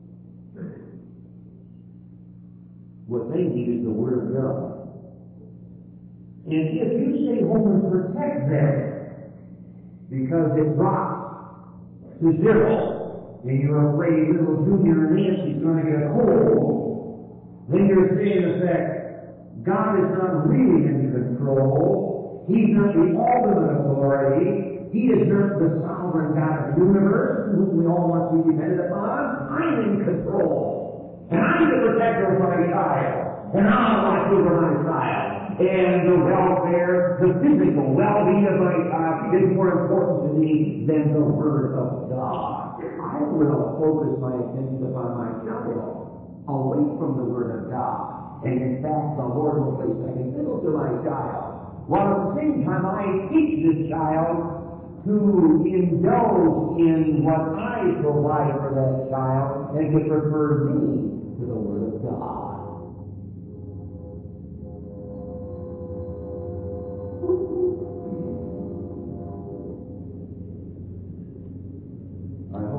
What they need is the Word of God. And if you stay home and protect them, because it drops to zero, and you're afraid little Junior Nancy's going to get a cold, then you're saying, in effect, God is not really in control. He's not the ultimate authority. He is not the sovereign God of the universe, whom we all must be dependent upon. I'm in control. And I'm the protector of my child. And I'll watch over my child. And the welfare, the physical well-being of my child is more important to me than the Word of God. I will focus my attention upon my child, away from the Word of God. And in fact, the Lord will place second fiddle to my child. While at the same time, I teach this child to indulge in what I provide for that child and to prefer me to the Word of God. I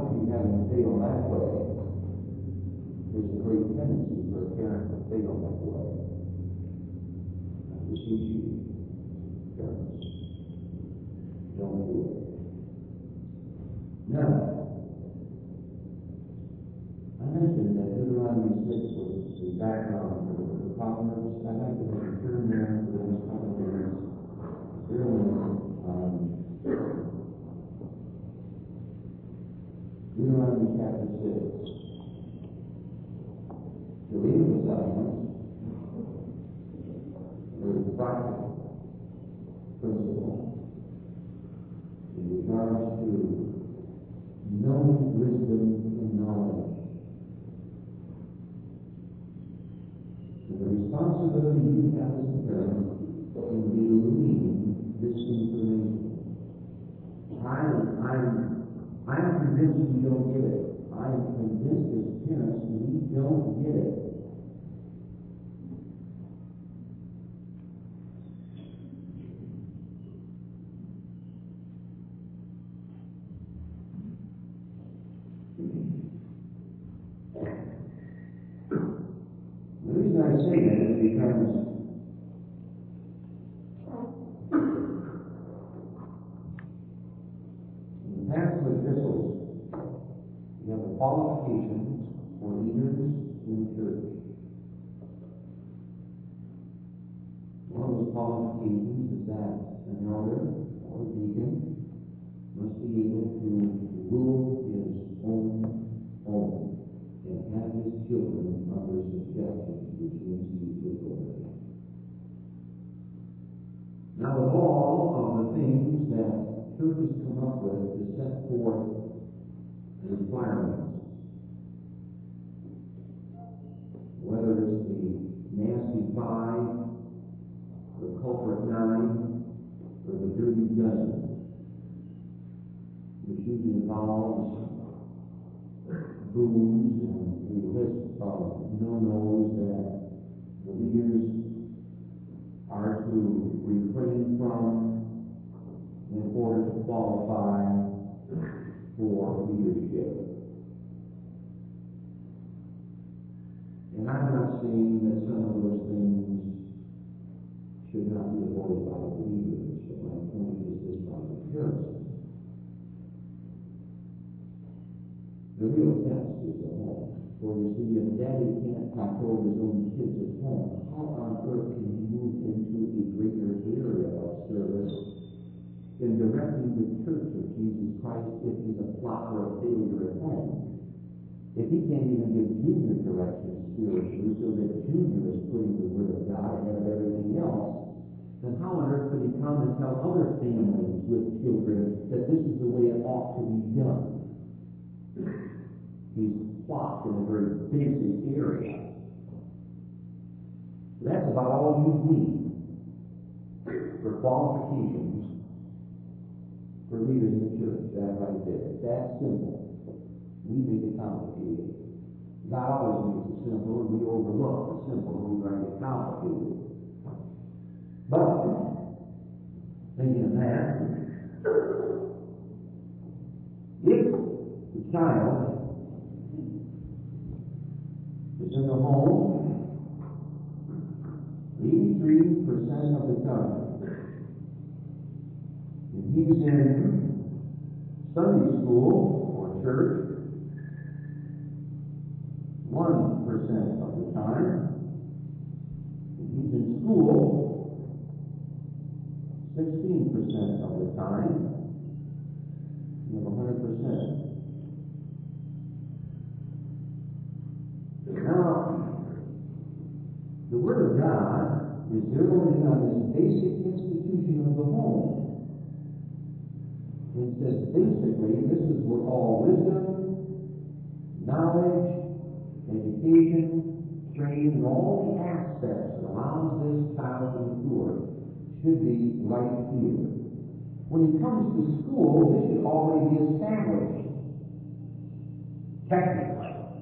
having failed that way, there's a great tendency for a parent to fail that way. Just you, parents, don't do it. Now, I mentioned that Deuteronomy 6 was the background for the Proverbs. I'd like to have you turn there for the next couple of minutes. Deuteronomy chapter 6. The legal settlements are a practical principle in regards to knowing wisdom and knowledge. And the responsibility you have as a parent in relaying this information. I'm convinced we don't get it. I am convinced as parents we don't get it. The reason I say that is because in the past epistles, you have the qualifications for leaders in the church. One of those qualifications is that an elder or a deacon must be able to rule his own home and have his children under subjection, which means he's authority. Now, with all of the things that churches come up with to set forth requirements, whether it's the nasty 5, the culprit 9, or the dirty dozen, which usually involves booze and a list of no-nos that the leaders are to refrain from in order to qualify for leadership. And I'm not saying that some of those things should not be avoided by believers, but my point is this by comparison. The real test is the home. For you see, if daddy can't control his own kids at home, how on earth can he move into a greater area of service in directing the church of Jesus Christ if he's a flop or a failure at home? If he can't even give Junior direction spiritually so that Junior is putting the Word of God ahead of everything else, then how on earth could he come and tell other families with children that this is the way it ought to be done? He's flopped in a very basic area. That's about all you need for qualifications for leaders in the church. That right there. That's simple. We make it complicated. God always makes it simple, and we overlook the simple, and we make it complicated. But, thinking of that, if the child is in the home 83% of the time, and he's in Sunday school or church 1% of the time, and he's in school 16% of the time, you have 100%. Now, the Word of God is zeroing in on this basic institution of the home. It says basically this is where all wisdom, knowledge, education, training, and all the aspects that allows this child to mature should be right here. When he comes to school, this should already be established. Technically.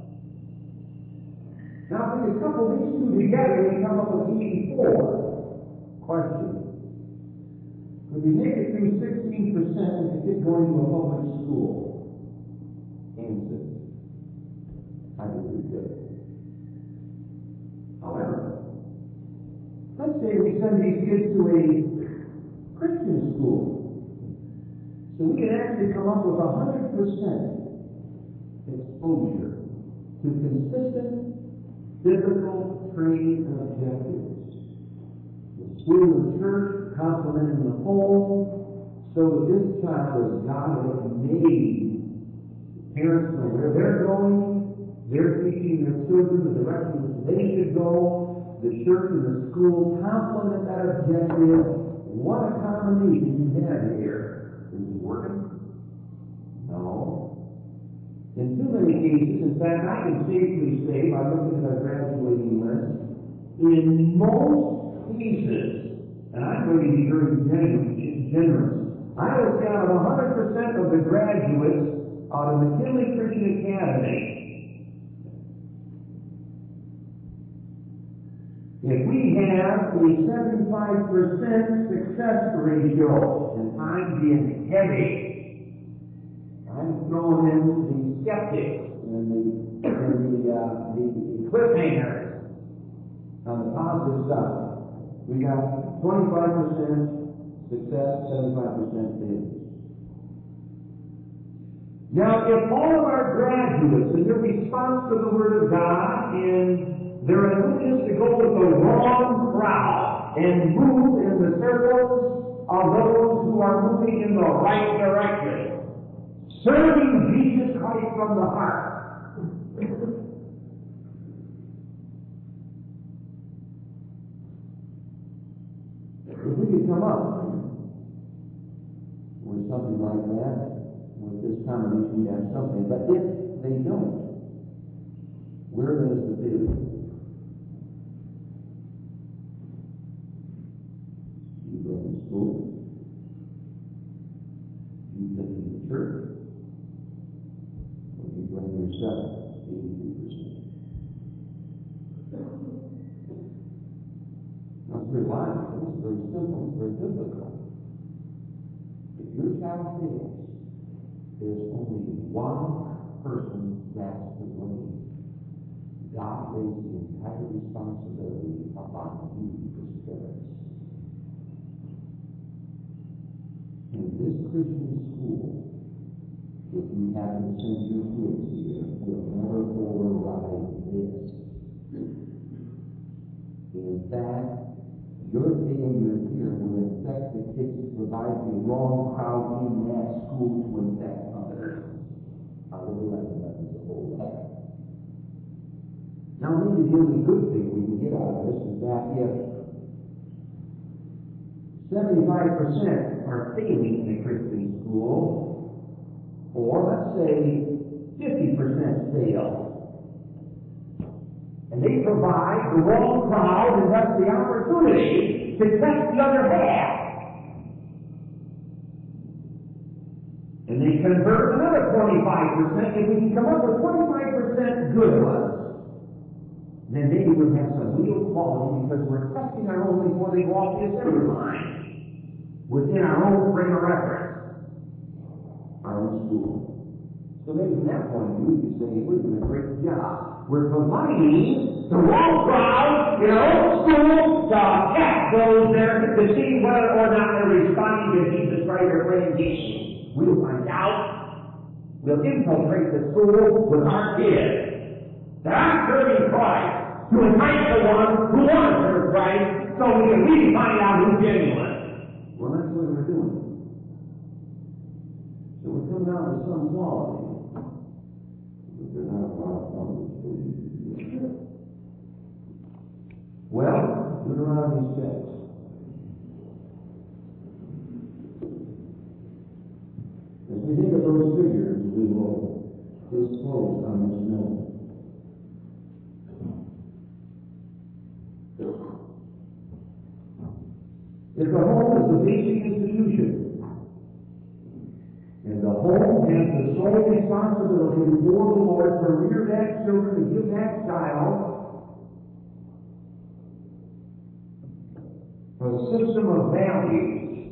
Now, if you couple these two together, you come up with 84. Question. Could we make it through 16% with the kid going to a public school? Answer. if we send these kids to a Christian school? So we can actually come up with 100% exposure to consistent biblical training objectives. The school and the church complementing the home, so that this child, as God has made parents know where they're going, they're teaching their children the direction which they should go. The church and the school complement that objective. What a combination you have here. Is it working? No. In too many cases, in fact, I can safely say, by looking at our graduating list, in most cases, and I'm going to be very generous, I would say out of 100% of the graduates out of McKinley Christian Academy, if we have a 75% success ratio, and I'm being heavy, I'm throwing in the skeptics and the cliffhangers on the positive side. We got 25% success, 75% failure. Now, if all of our graduates in their response to the Word of God and their willingness to go with the wrong crowd and move in the circles of those who are moving in the right direction, serving Jesus Christ from the heart, if we could come up with something like that, with this combination, we have something. But if they don't, where does the failure? You go to school, you take to the church, or you blame yourself 82%. Now, it's very logical, it's very simple, it's very biblical. If your child fails, there's only one person that's to blame. God lays the entire responsibility upon you for success. In this Christian school, if you haven't sent your kids here, you'll never override this. In fact, your failure here will affect the kids to provide the wrong crowd in that school to infect others. I really like the whole lot. Now, maybe the only good thing we can get out of this is that if 75% are failing in a Christian school, or let's say 50% fail, and they provide the wrong crowd and thus the opportunity to test the other half. And they convert another 25%, and we can come up with 25% good ones. Then maybe we'll have some real quality because we're testing our own before they go off the assembly line within our own frame of reference, our own school. So maybe from that point of view, you say, we're doing a great job. We're providing the wrong crowd in our own school to test those there to see whether or not they're responding to Jesus Christ or praying Jesus. We'll find out. We'll infiltrate the school with our kids that are serving Christ to entice the one who wants to serve Christ so we can really find out who's genuine. Well, that's what we're doing. So we're coming out with some quality. There's not a lot of numbers. Well, Deuteronomy 6. As we think of those figures, we will just close on this note. If the home is the basic institution, and the home has the sole responsibility before the Lord to rear that children and give that child a system of values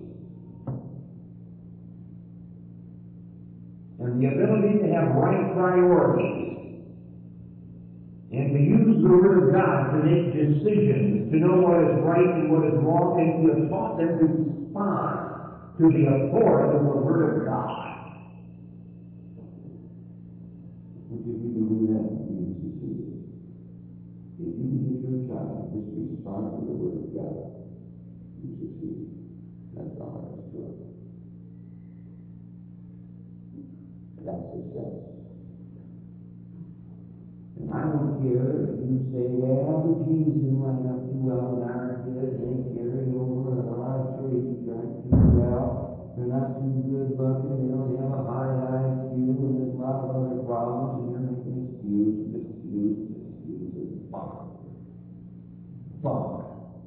and the ability to have right priorities and to use use the Word of God to make decisions, to know what is right and what is wrong, and to have taught them to respond to the authority of the Word of God. Which if you can do that, you can succeed. If you can get your child to respond to the Word of God, you succeed. That's all there is to it. That's success. And I don't care if you say, well, the genes didn't line up too well in our kids, they carry over, and a lot of traits aren't too well, they're not too good looking, they don't have a high IQ, and there's a lot of other problems, and you're making excuses. Fuck.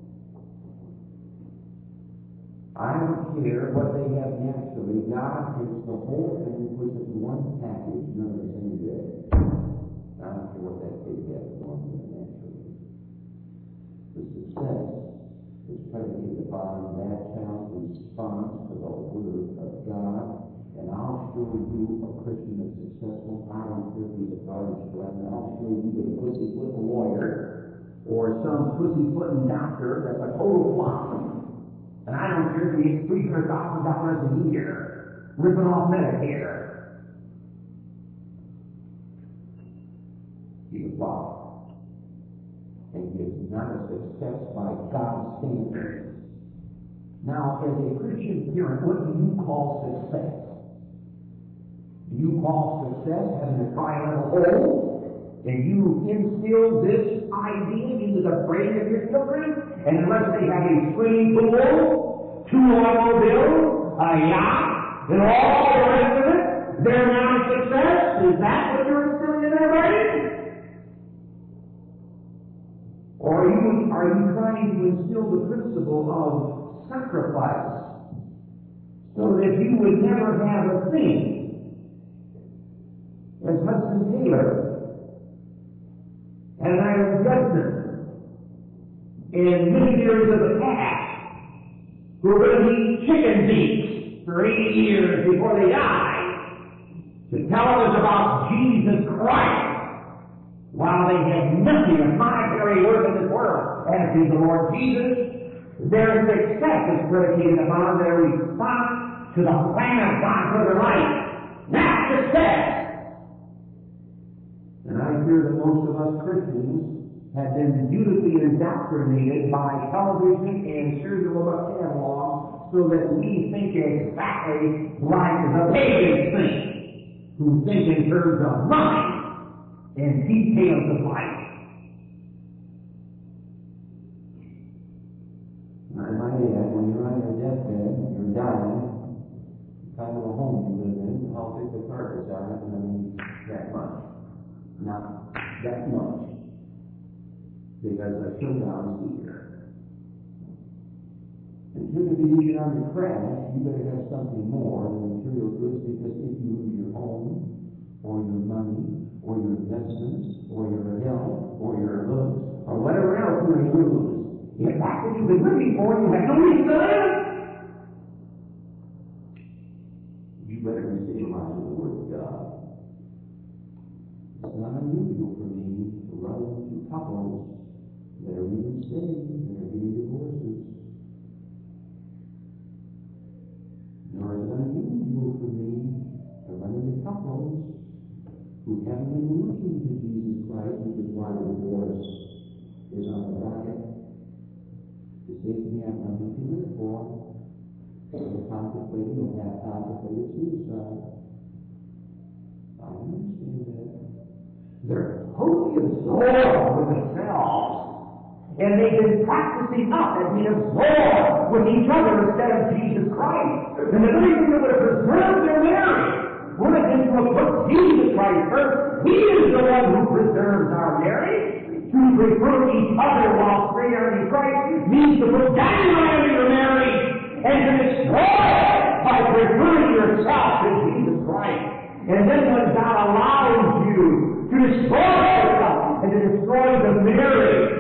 I don't care what they have naturally. God takes the whole thing and puts it in one package, none of it's any good. I don't care what that kid has going on naturally. The success is predicated upon that child's response to the Word of God. And I'll show you a Christian that's successful. I don't care if he's a garbage collector. I'll show you a pussy-footing lawyer or some pussy-footing doctor that's a total flop. And I don't care if he makes $300,000 a year ripping off Medicare. He was flawed. And he is not a success by God's standards. Now, as a Christian parent, what do you call success? Do you call success having a triangle hole? And you instill this idea into the brain of your children? And unless they have a swimming pool, 2 automobiles, a yacht, and all the rest of it, they're not a success? Is that what you're instilling in their brain? Or are you trying to instill the principle of sacrifice so that you would never have a thing? As Hudson Taylor and Ira Judson and many years of the past who were going to eat chicken beaks for 80 years before they died to tell us about Jesus Christ, while they had nothing of monetary worth in this world, as did the Lord Jesus. Their success is predicated upon their response to the plan of God for their life. That's success. And I fear that most of us Christians have been beautifully indoctrinated by television and serial catalog so that we think exactly like the pagans think, who think in terms of money and details of life. I might add, when you're on your deathbed, you're dying, kind of a home you live in, how thick the carpets are, and I mean that much. Not that much. Because the showdown's here. And should it be even on your crash, you better have something more than material goods, because if you lose your home, or your money, or your investments, or your health, or your looks, or whatever else you may lose, if that's what you've been living for, you have no reason to live. You better receive the Word of God. It's not unusual for me to run into couples that are even saved, that are getting divorces. Nor is it unusual for me to run into couples who haven't been looking to Jesus Christ, which is why the divorce is on the docket. To say to me, I have nothing to live for. They're contemplating or have contemplated suicide. I understand that. They're totally absorbed with themselves. And they've been practicing up and being absorbed with each other instead of Jesus Christ. And the very thing that would have preserved their marriage would have been to put Jesus Christ first. He is the one who preserves our marriage. To prefer each other while staying under Christ means to put dynamite in your marriage and to destroy it by preferring yourself to Jesus Christ. And then when God allows you to destroy yourself and to destroy the marriage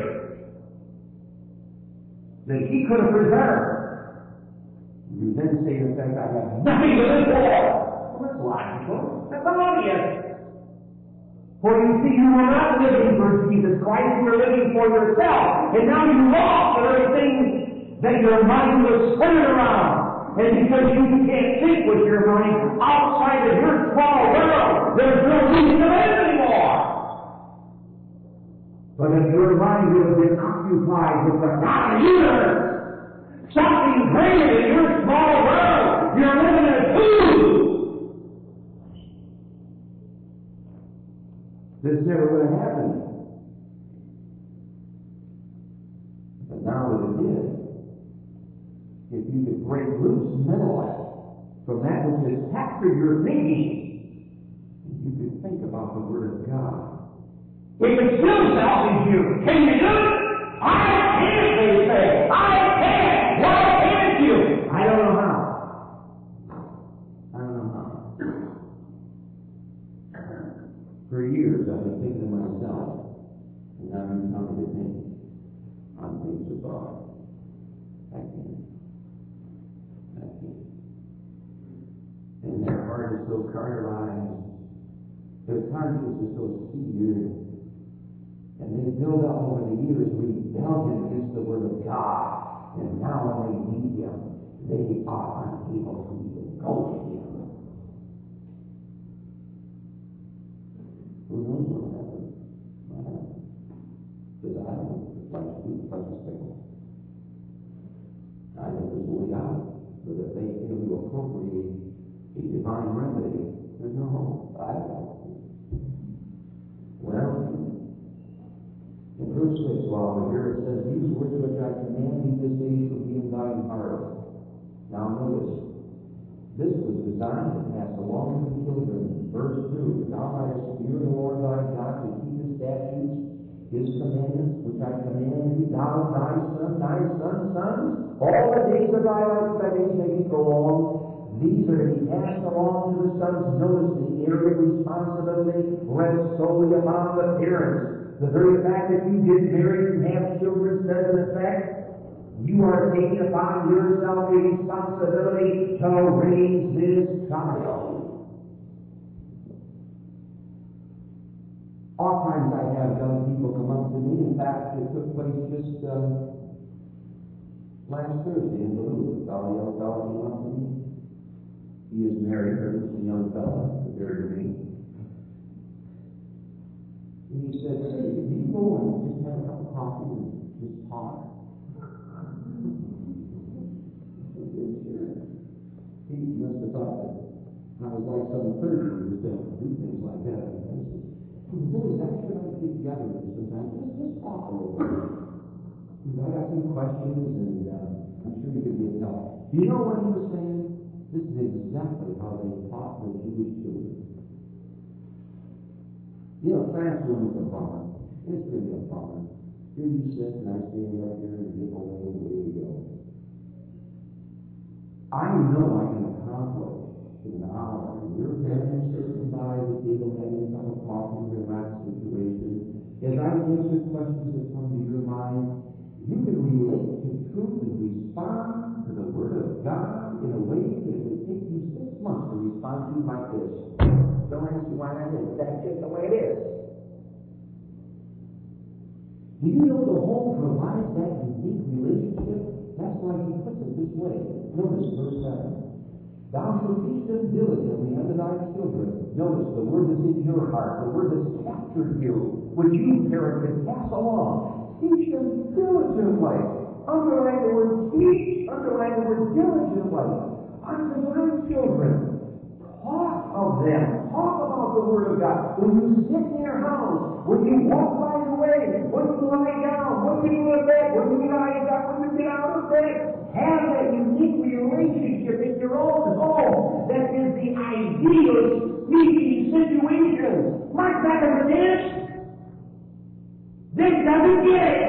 that He could have preserved, you then say, in fact, I have nothing to live for. Well, that's logical. That's obvious. For you see, you were not living for Jesus Christ, you were living for yourself. And now you lost the very thing that your mind was centered around. And because you can't think with your mind outside of your small world, there's no reason to live anymore. But if your mind would have been occupied with the God of the universe, something greater than your small world, you're living in a tomb. This never would have happened. But now that it did, if you could break loose mentally from that which has captured your thinking, you could think about the Word of God. It can still salvage you. Can you do it? I can, they say. I can. Why can't you? I don't know how. I don't know how. For years I've been thinking to myself, and now I'm coming to think on things of God. I can't. And their heart is so carnalized, their conscience is so seared, and they build up over the years rebellion against the Word of God. And now when they need Him, they are unable to even go to Him. Who knows what will happen? Because I don't know the flesh is fickle. I know there's a way out, but if they fail to appropriate a divine remedy, there's no hope. I don't know. Well, in verse 6, while we're here, it says, these words which I command thee this day shall be in thine heart. Now notice, this was designed to pass along to the children. Verse 2, thou mightest fear the Lord thy God to keep his statutes, his commandments, which I command thee, thou, thy son's sons, all the days of thy life, thy days may go long. These are to be passed along to the sons. Notice the area of responsibility rests solely upon the parents. The very fact that you get married and have children says, in effect, you are taking upon yourself a responsibility to raise this child. Oftentimes I have young people come up to me. In fact, it took place just last Thursday in Duluth. A young fellow came up to me. He is married, or he's a young fellow, compared to me. And he said, hey, can you go and just have a cup of coffee and just talk? I said, sure. He must have thought that I was like some clergy who was going to do things like that. And I said, boys, actually, I get together with you sometimes. Just talk a little bit. I got some questions, and I'm sure you could be of help. Do you know what he was saying? This is exactly how they taught the Jewish children. You know, classroom is a bummer. It's really a bummer. Here you sit, and I stand up here and give away you go. I know I can accomplish in an hour. Your parents sitting by the table having a cup of coffee in a relaxed situation. As I answer questions that come to your mind, you can relate to truth and respond to the Word of God in a way that it would take you 6 months to respond to like this. Don't ask me why that is. That's just the way it is. Do you know the home provides that unique relationship? That's why he puts it this way. Notice verse 7. Thou shalt teach them diligently unto thy children. Notice the word that's in your heart, the word that's captured you, which you, parent, can pass along. Teach them diligently. Underline the word teach. Underline the word diligently. Unto thy children. Talk of them. Talk about the Word of God. When you sit in your house, when you walk by the way, when you lie down, when you go to bed, when you rise up, when you get out of bed, have that unique relationship in your own home. That is the ideal speaking situation. Mark that as this. This doesn't get it.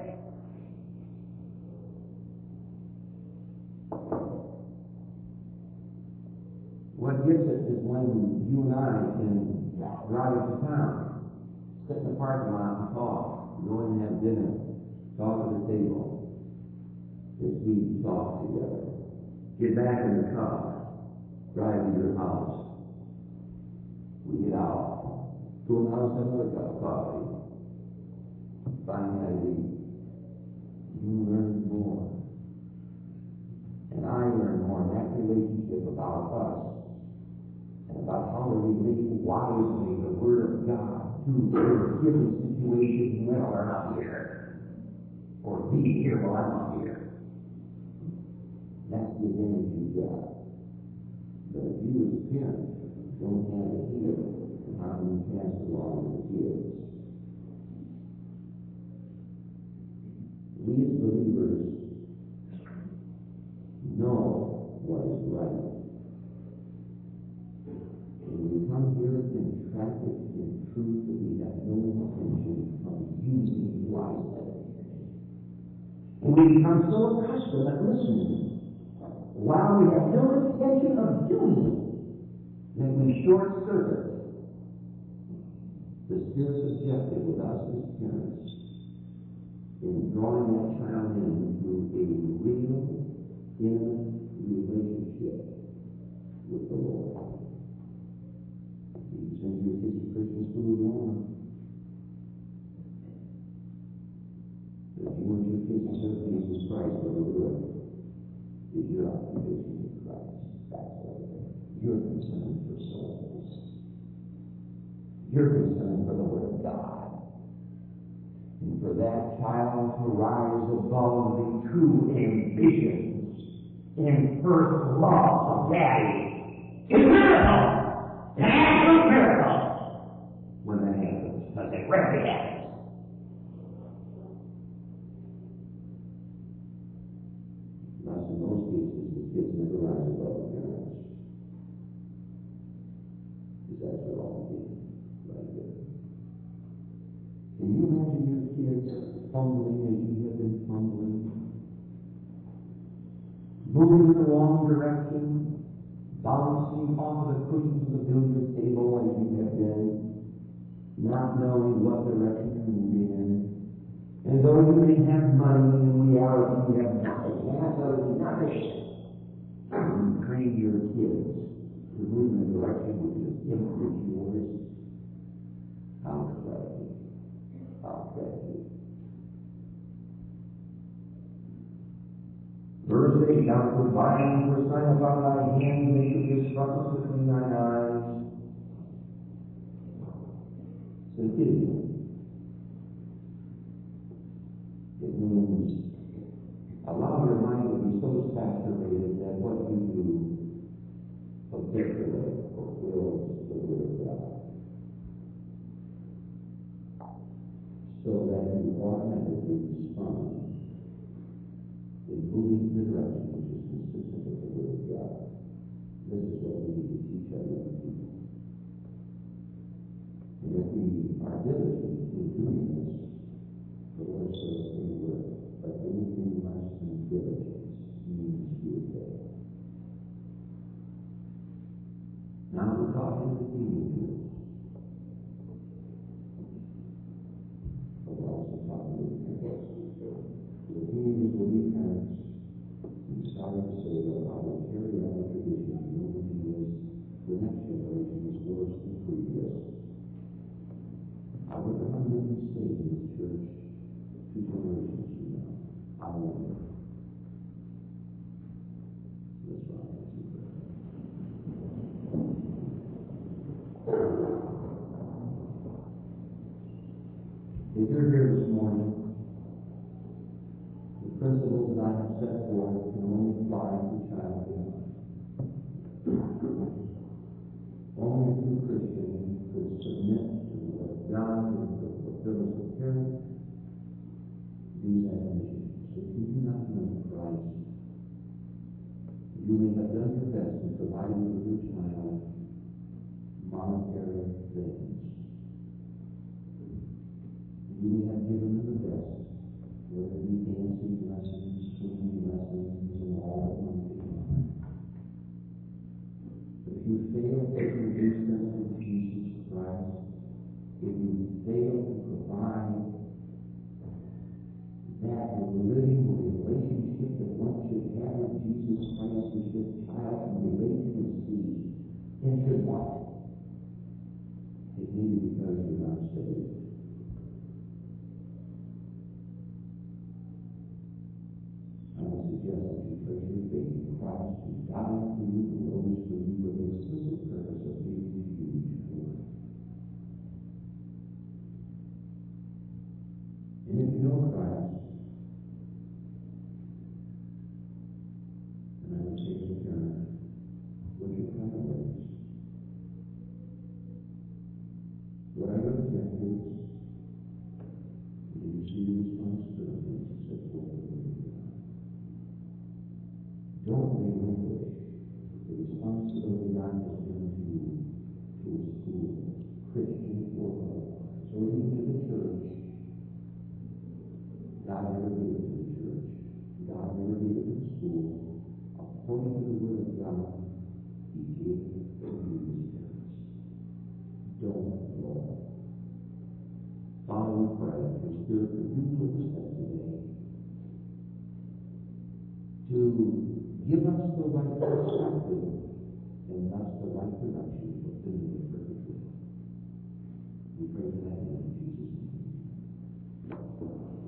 What gets it is when you and I can drive to town, sit in the parking lot and talk, go in and have dinner, talk at the table, just eat, talk together, get back in the car, drive to your house, we get out, Go in the house, have another cup of coffee. Finally, I leave. You learn more. And I learn more in that relationship about us and about how to relate wisely the Word of God to a given situation. Well, we're not here. Or be here while I'm not here. That's the advantage you got. But if you as a parent don't have it here, how do you pass it along to the kids? We as believers know what is right. And we come here and practice in truth that we have no intention of using wisely. And we become so accustomed at listening, while we have no intention of doing, that we short-circuit the serious objective with us as parents in drawing that child into a real, intimate relationship with the Lord. You send your kids to Christian school if you want. If you want your kids to serve Jesus Christ, what will do it? Is your occupation with Christ. That's what it is. You're concerned for souls. You're concerned for the Word of God. And for that child to rise above the true ambitions and first love of Daddy is a miracle. An absolute miracle. When that happens. Because it rarely happens. Thus, in most cases, the kids never rise above the parents. Because that's what all we do. Right there. Can you imagine your kids fumbling as you have been fumbling? Moving in the wrong direction, bouncing off of the cushions of the billiard table as you have been, not knowing what direction you're moving in. And though you may have money, in reality you have nothing. You have nothing. You train your kids to move in a direction which is different from yours. How tragic. How tragic. Verse 8, now combine for a sign upon thy hand, make it his frontlets between thine eyes. So it means allow your mind to be so saturated that what you do habitually fulfills the Word of God. So that you automatically respond in moving in the direction which is consistent with the Word of God. This is what we need to teach our young people. And if we are diligent in doing this, the Lord says they will. But anything less than diligence means futile. Now we're talking to teenagers. But we're also talking to parents. The teenagers will be parents and starting to say, well, I will carry on the tradition. Nobody is, the next generation is worse than previous. I would have been mistaken in this church 2 generations from now. I wonder. That's why I see that. If you're here this morning, the principles that I have set forth can only apply to childhood. Only a true Christian could submit to the Word of God and to fulfill as a parent these admonitions. If you do not know Christ, you may have done your best in providing for your child monetary things. You may have given them the best, whether it be dancing lessons, swimming lessons, and all that one can find. If you fail to introduce them to Jesus Christ, if you fail to provide that living relationship that one should have with Jesus Christ, which this child can relate to and see, and should want. If maybe because you're not saved. I would suggest that you place your faith in Christ who died for you and rose for you with the explicit purpose of giving you eternal life. And if you know Christ, then I would say to the parent, what's your priorities? What are your objectives? Do you see the responsibilities set forth in the Word of God? Don't relinquish the responsibility God has given to you to a school, Christian or otherwise, or even to the church. God never gave it to the church. God never gave it to the school. According to the Word of God, He gave it to you as parents. Don't roll. Father, we pray that your Spirit would use us today to give us the right perspective and thus the right direction for doing the perfect will. We pray for that in Jesus' name.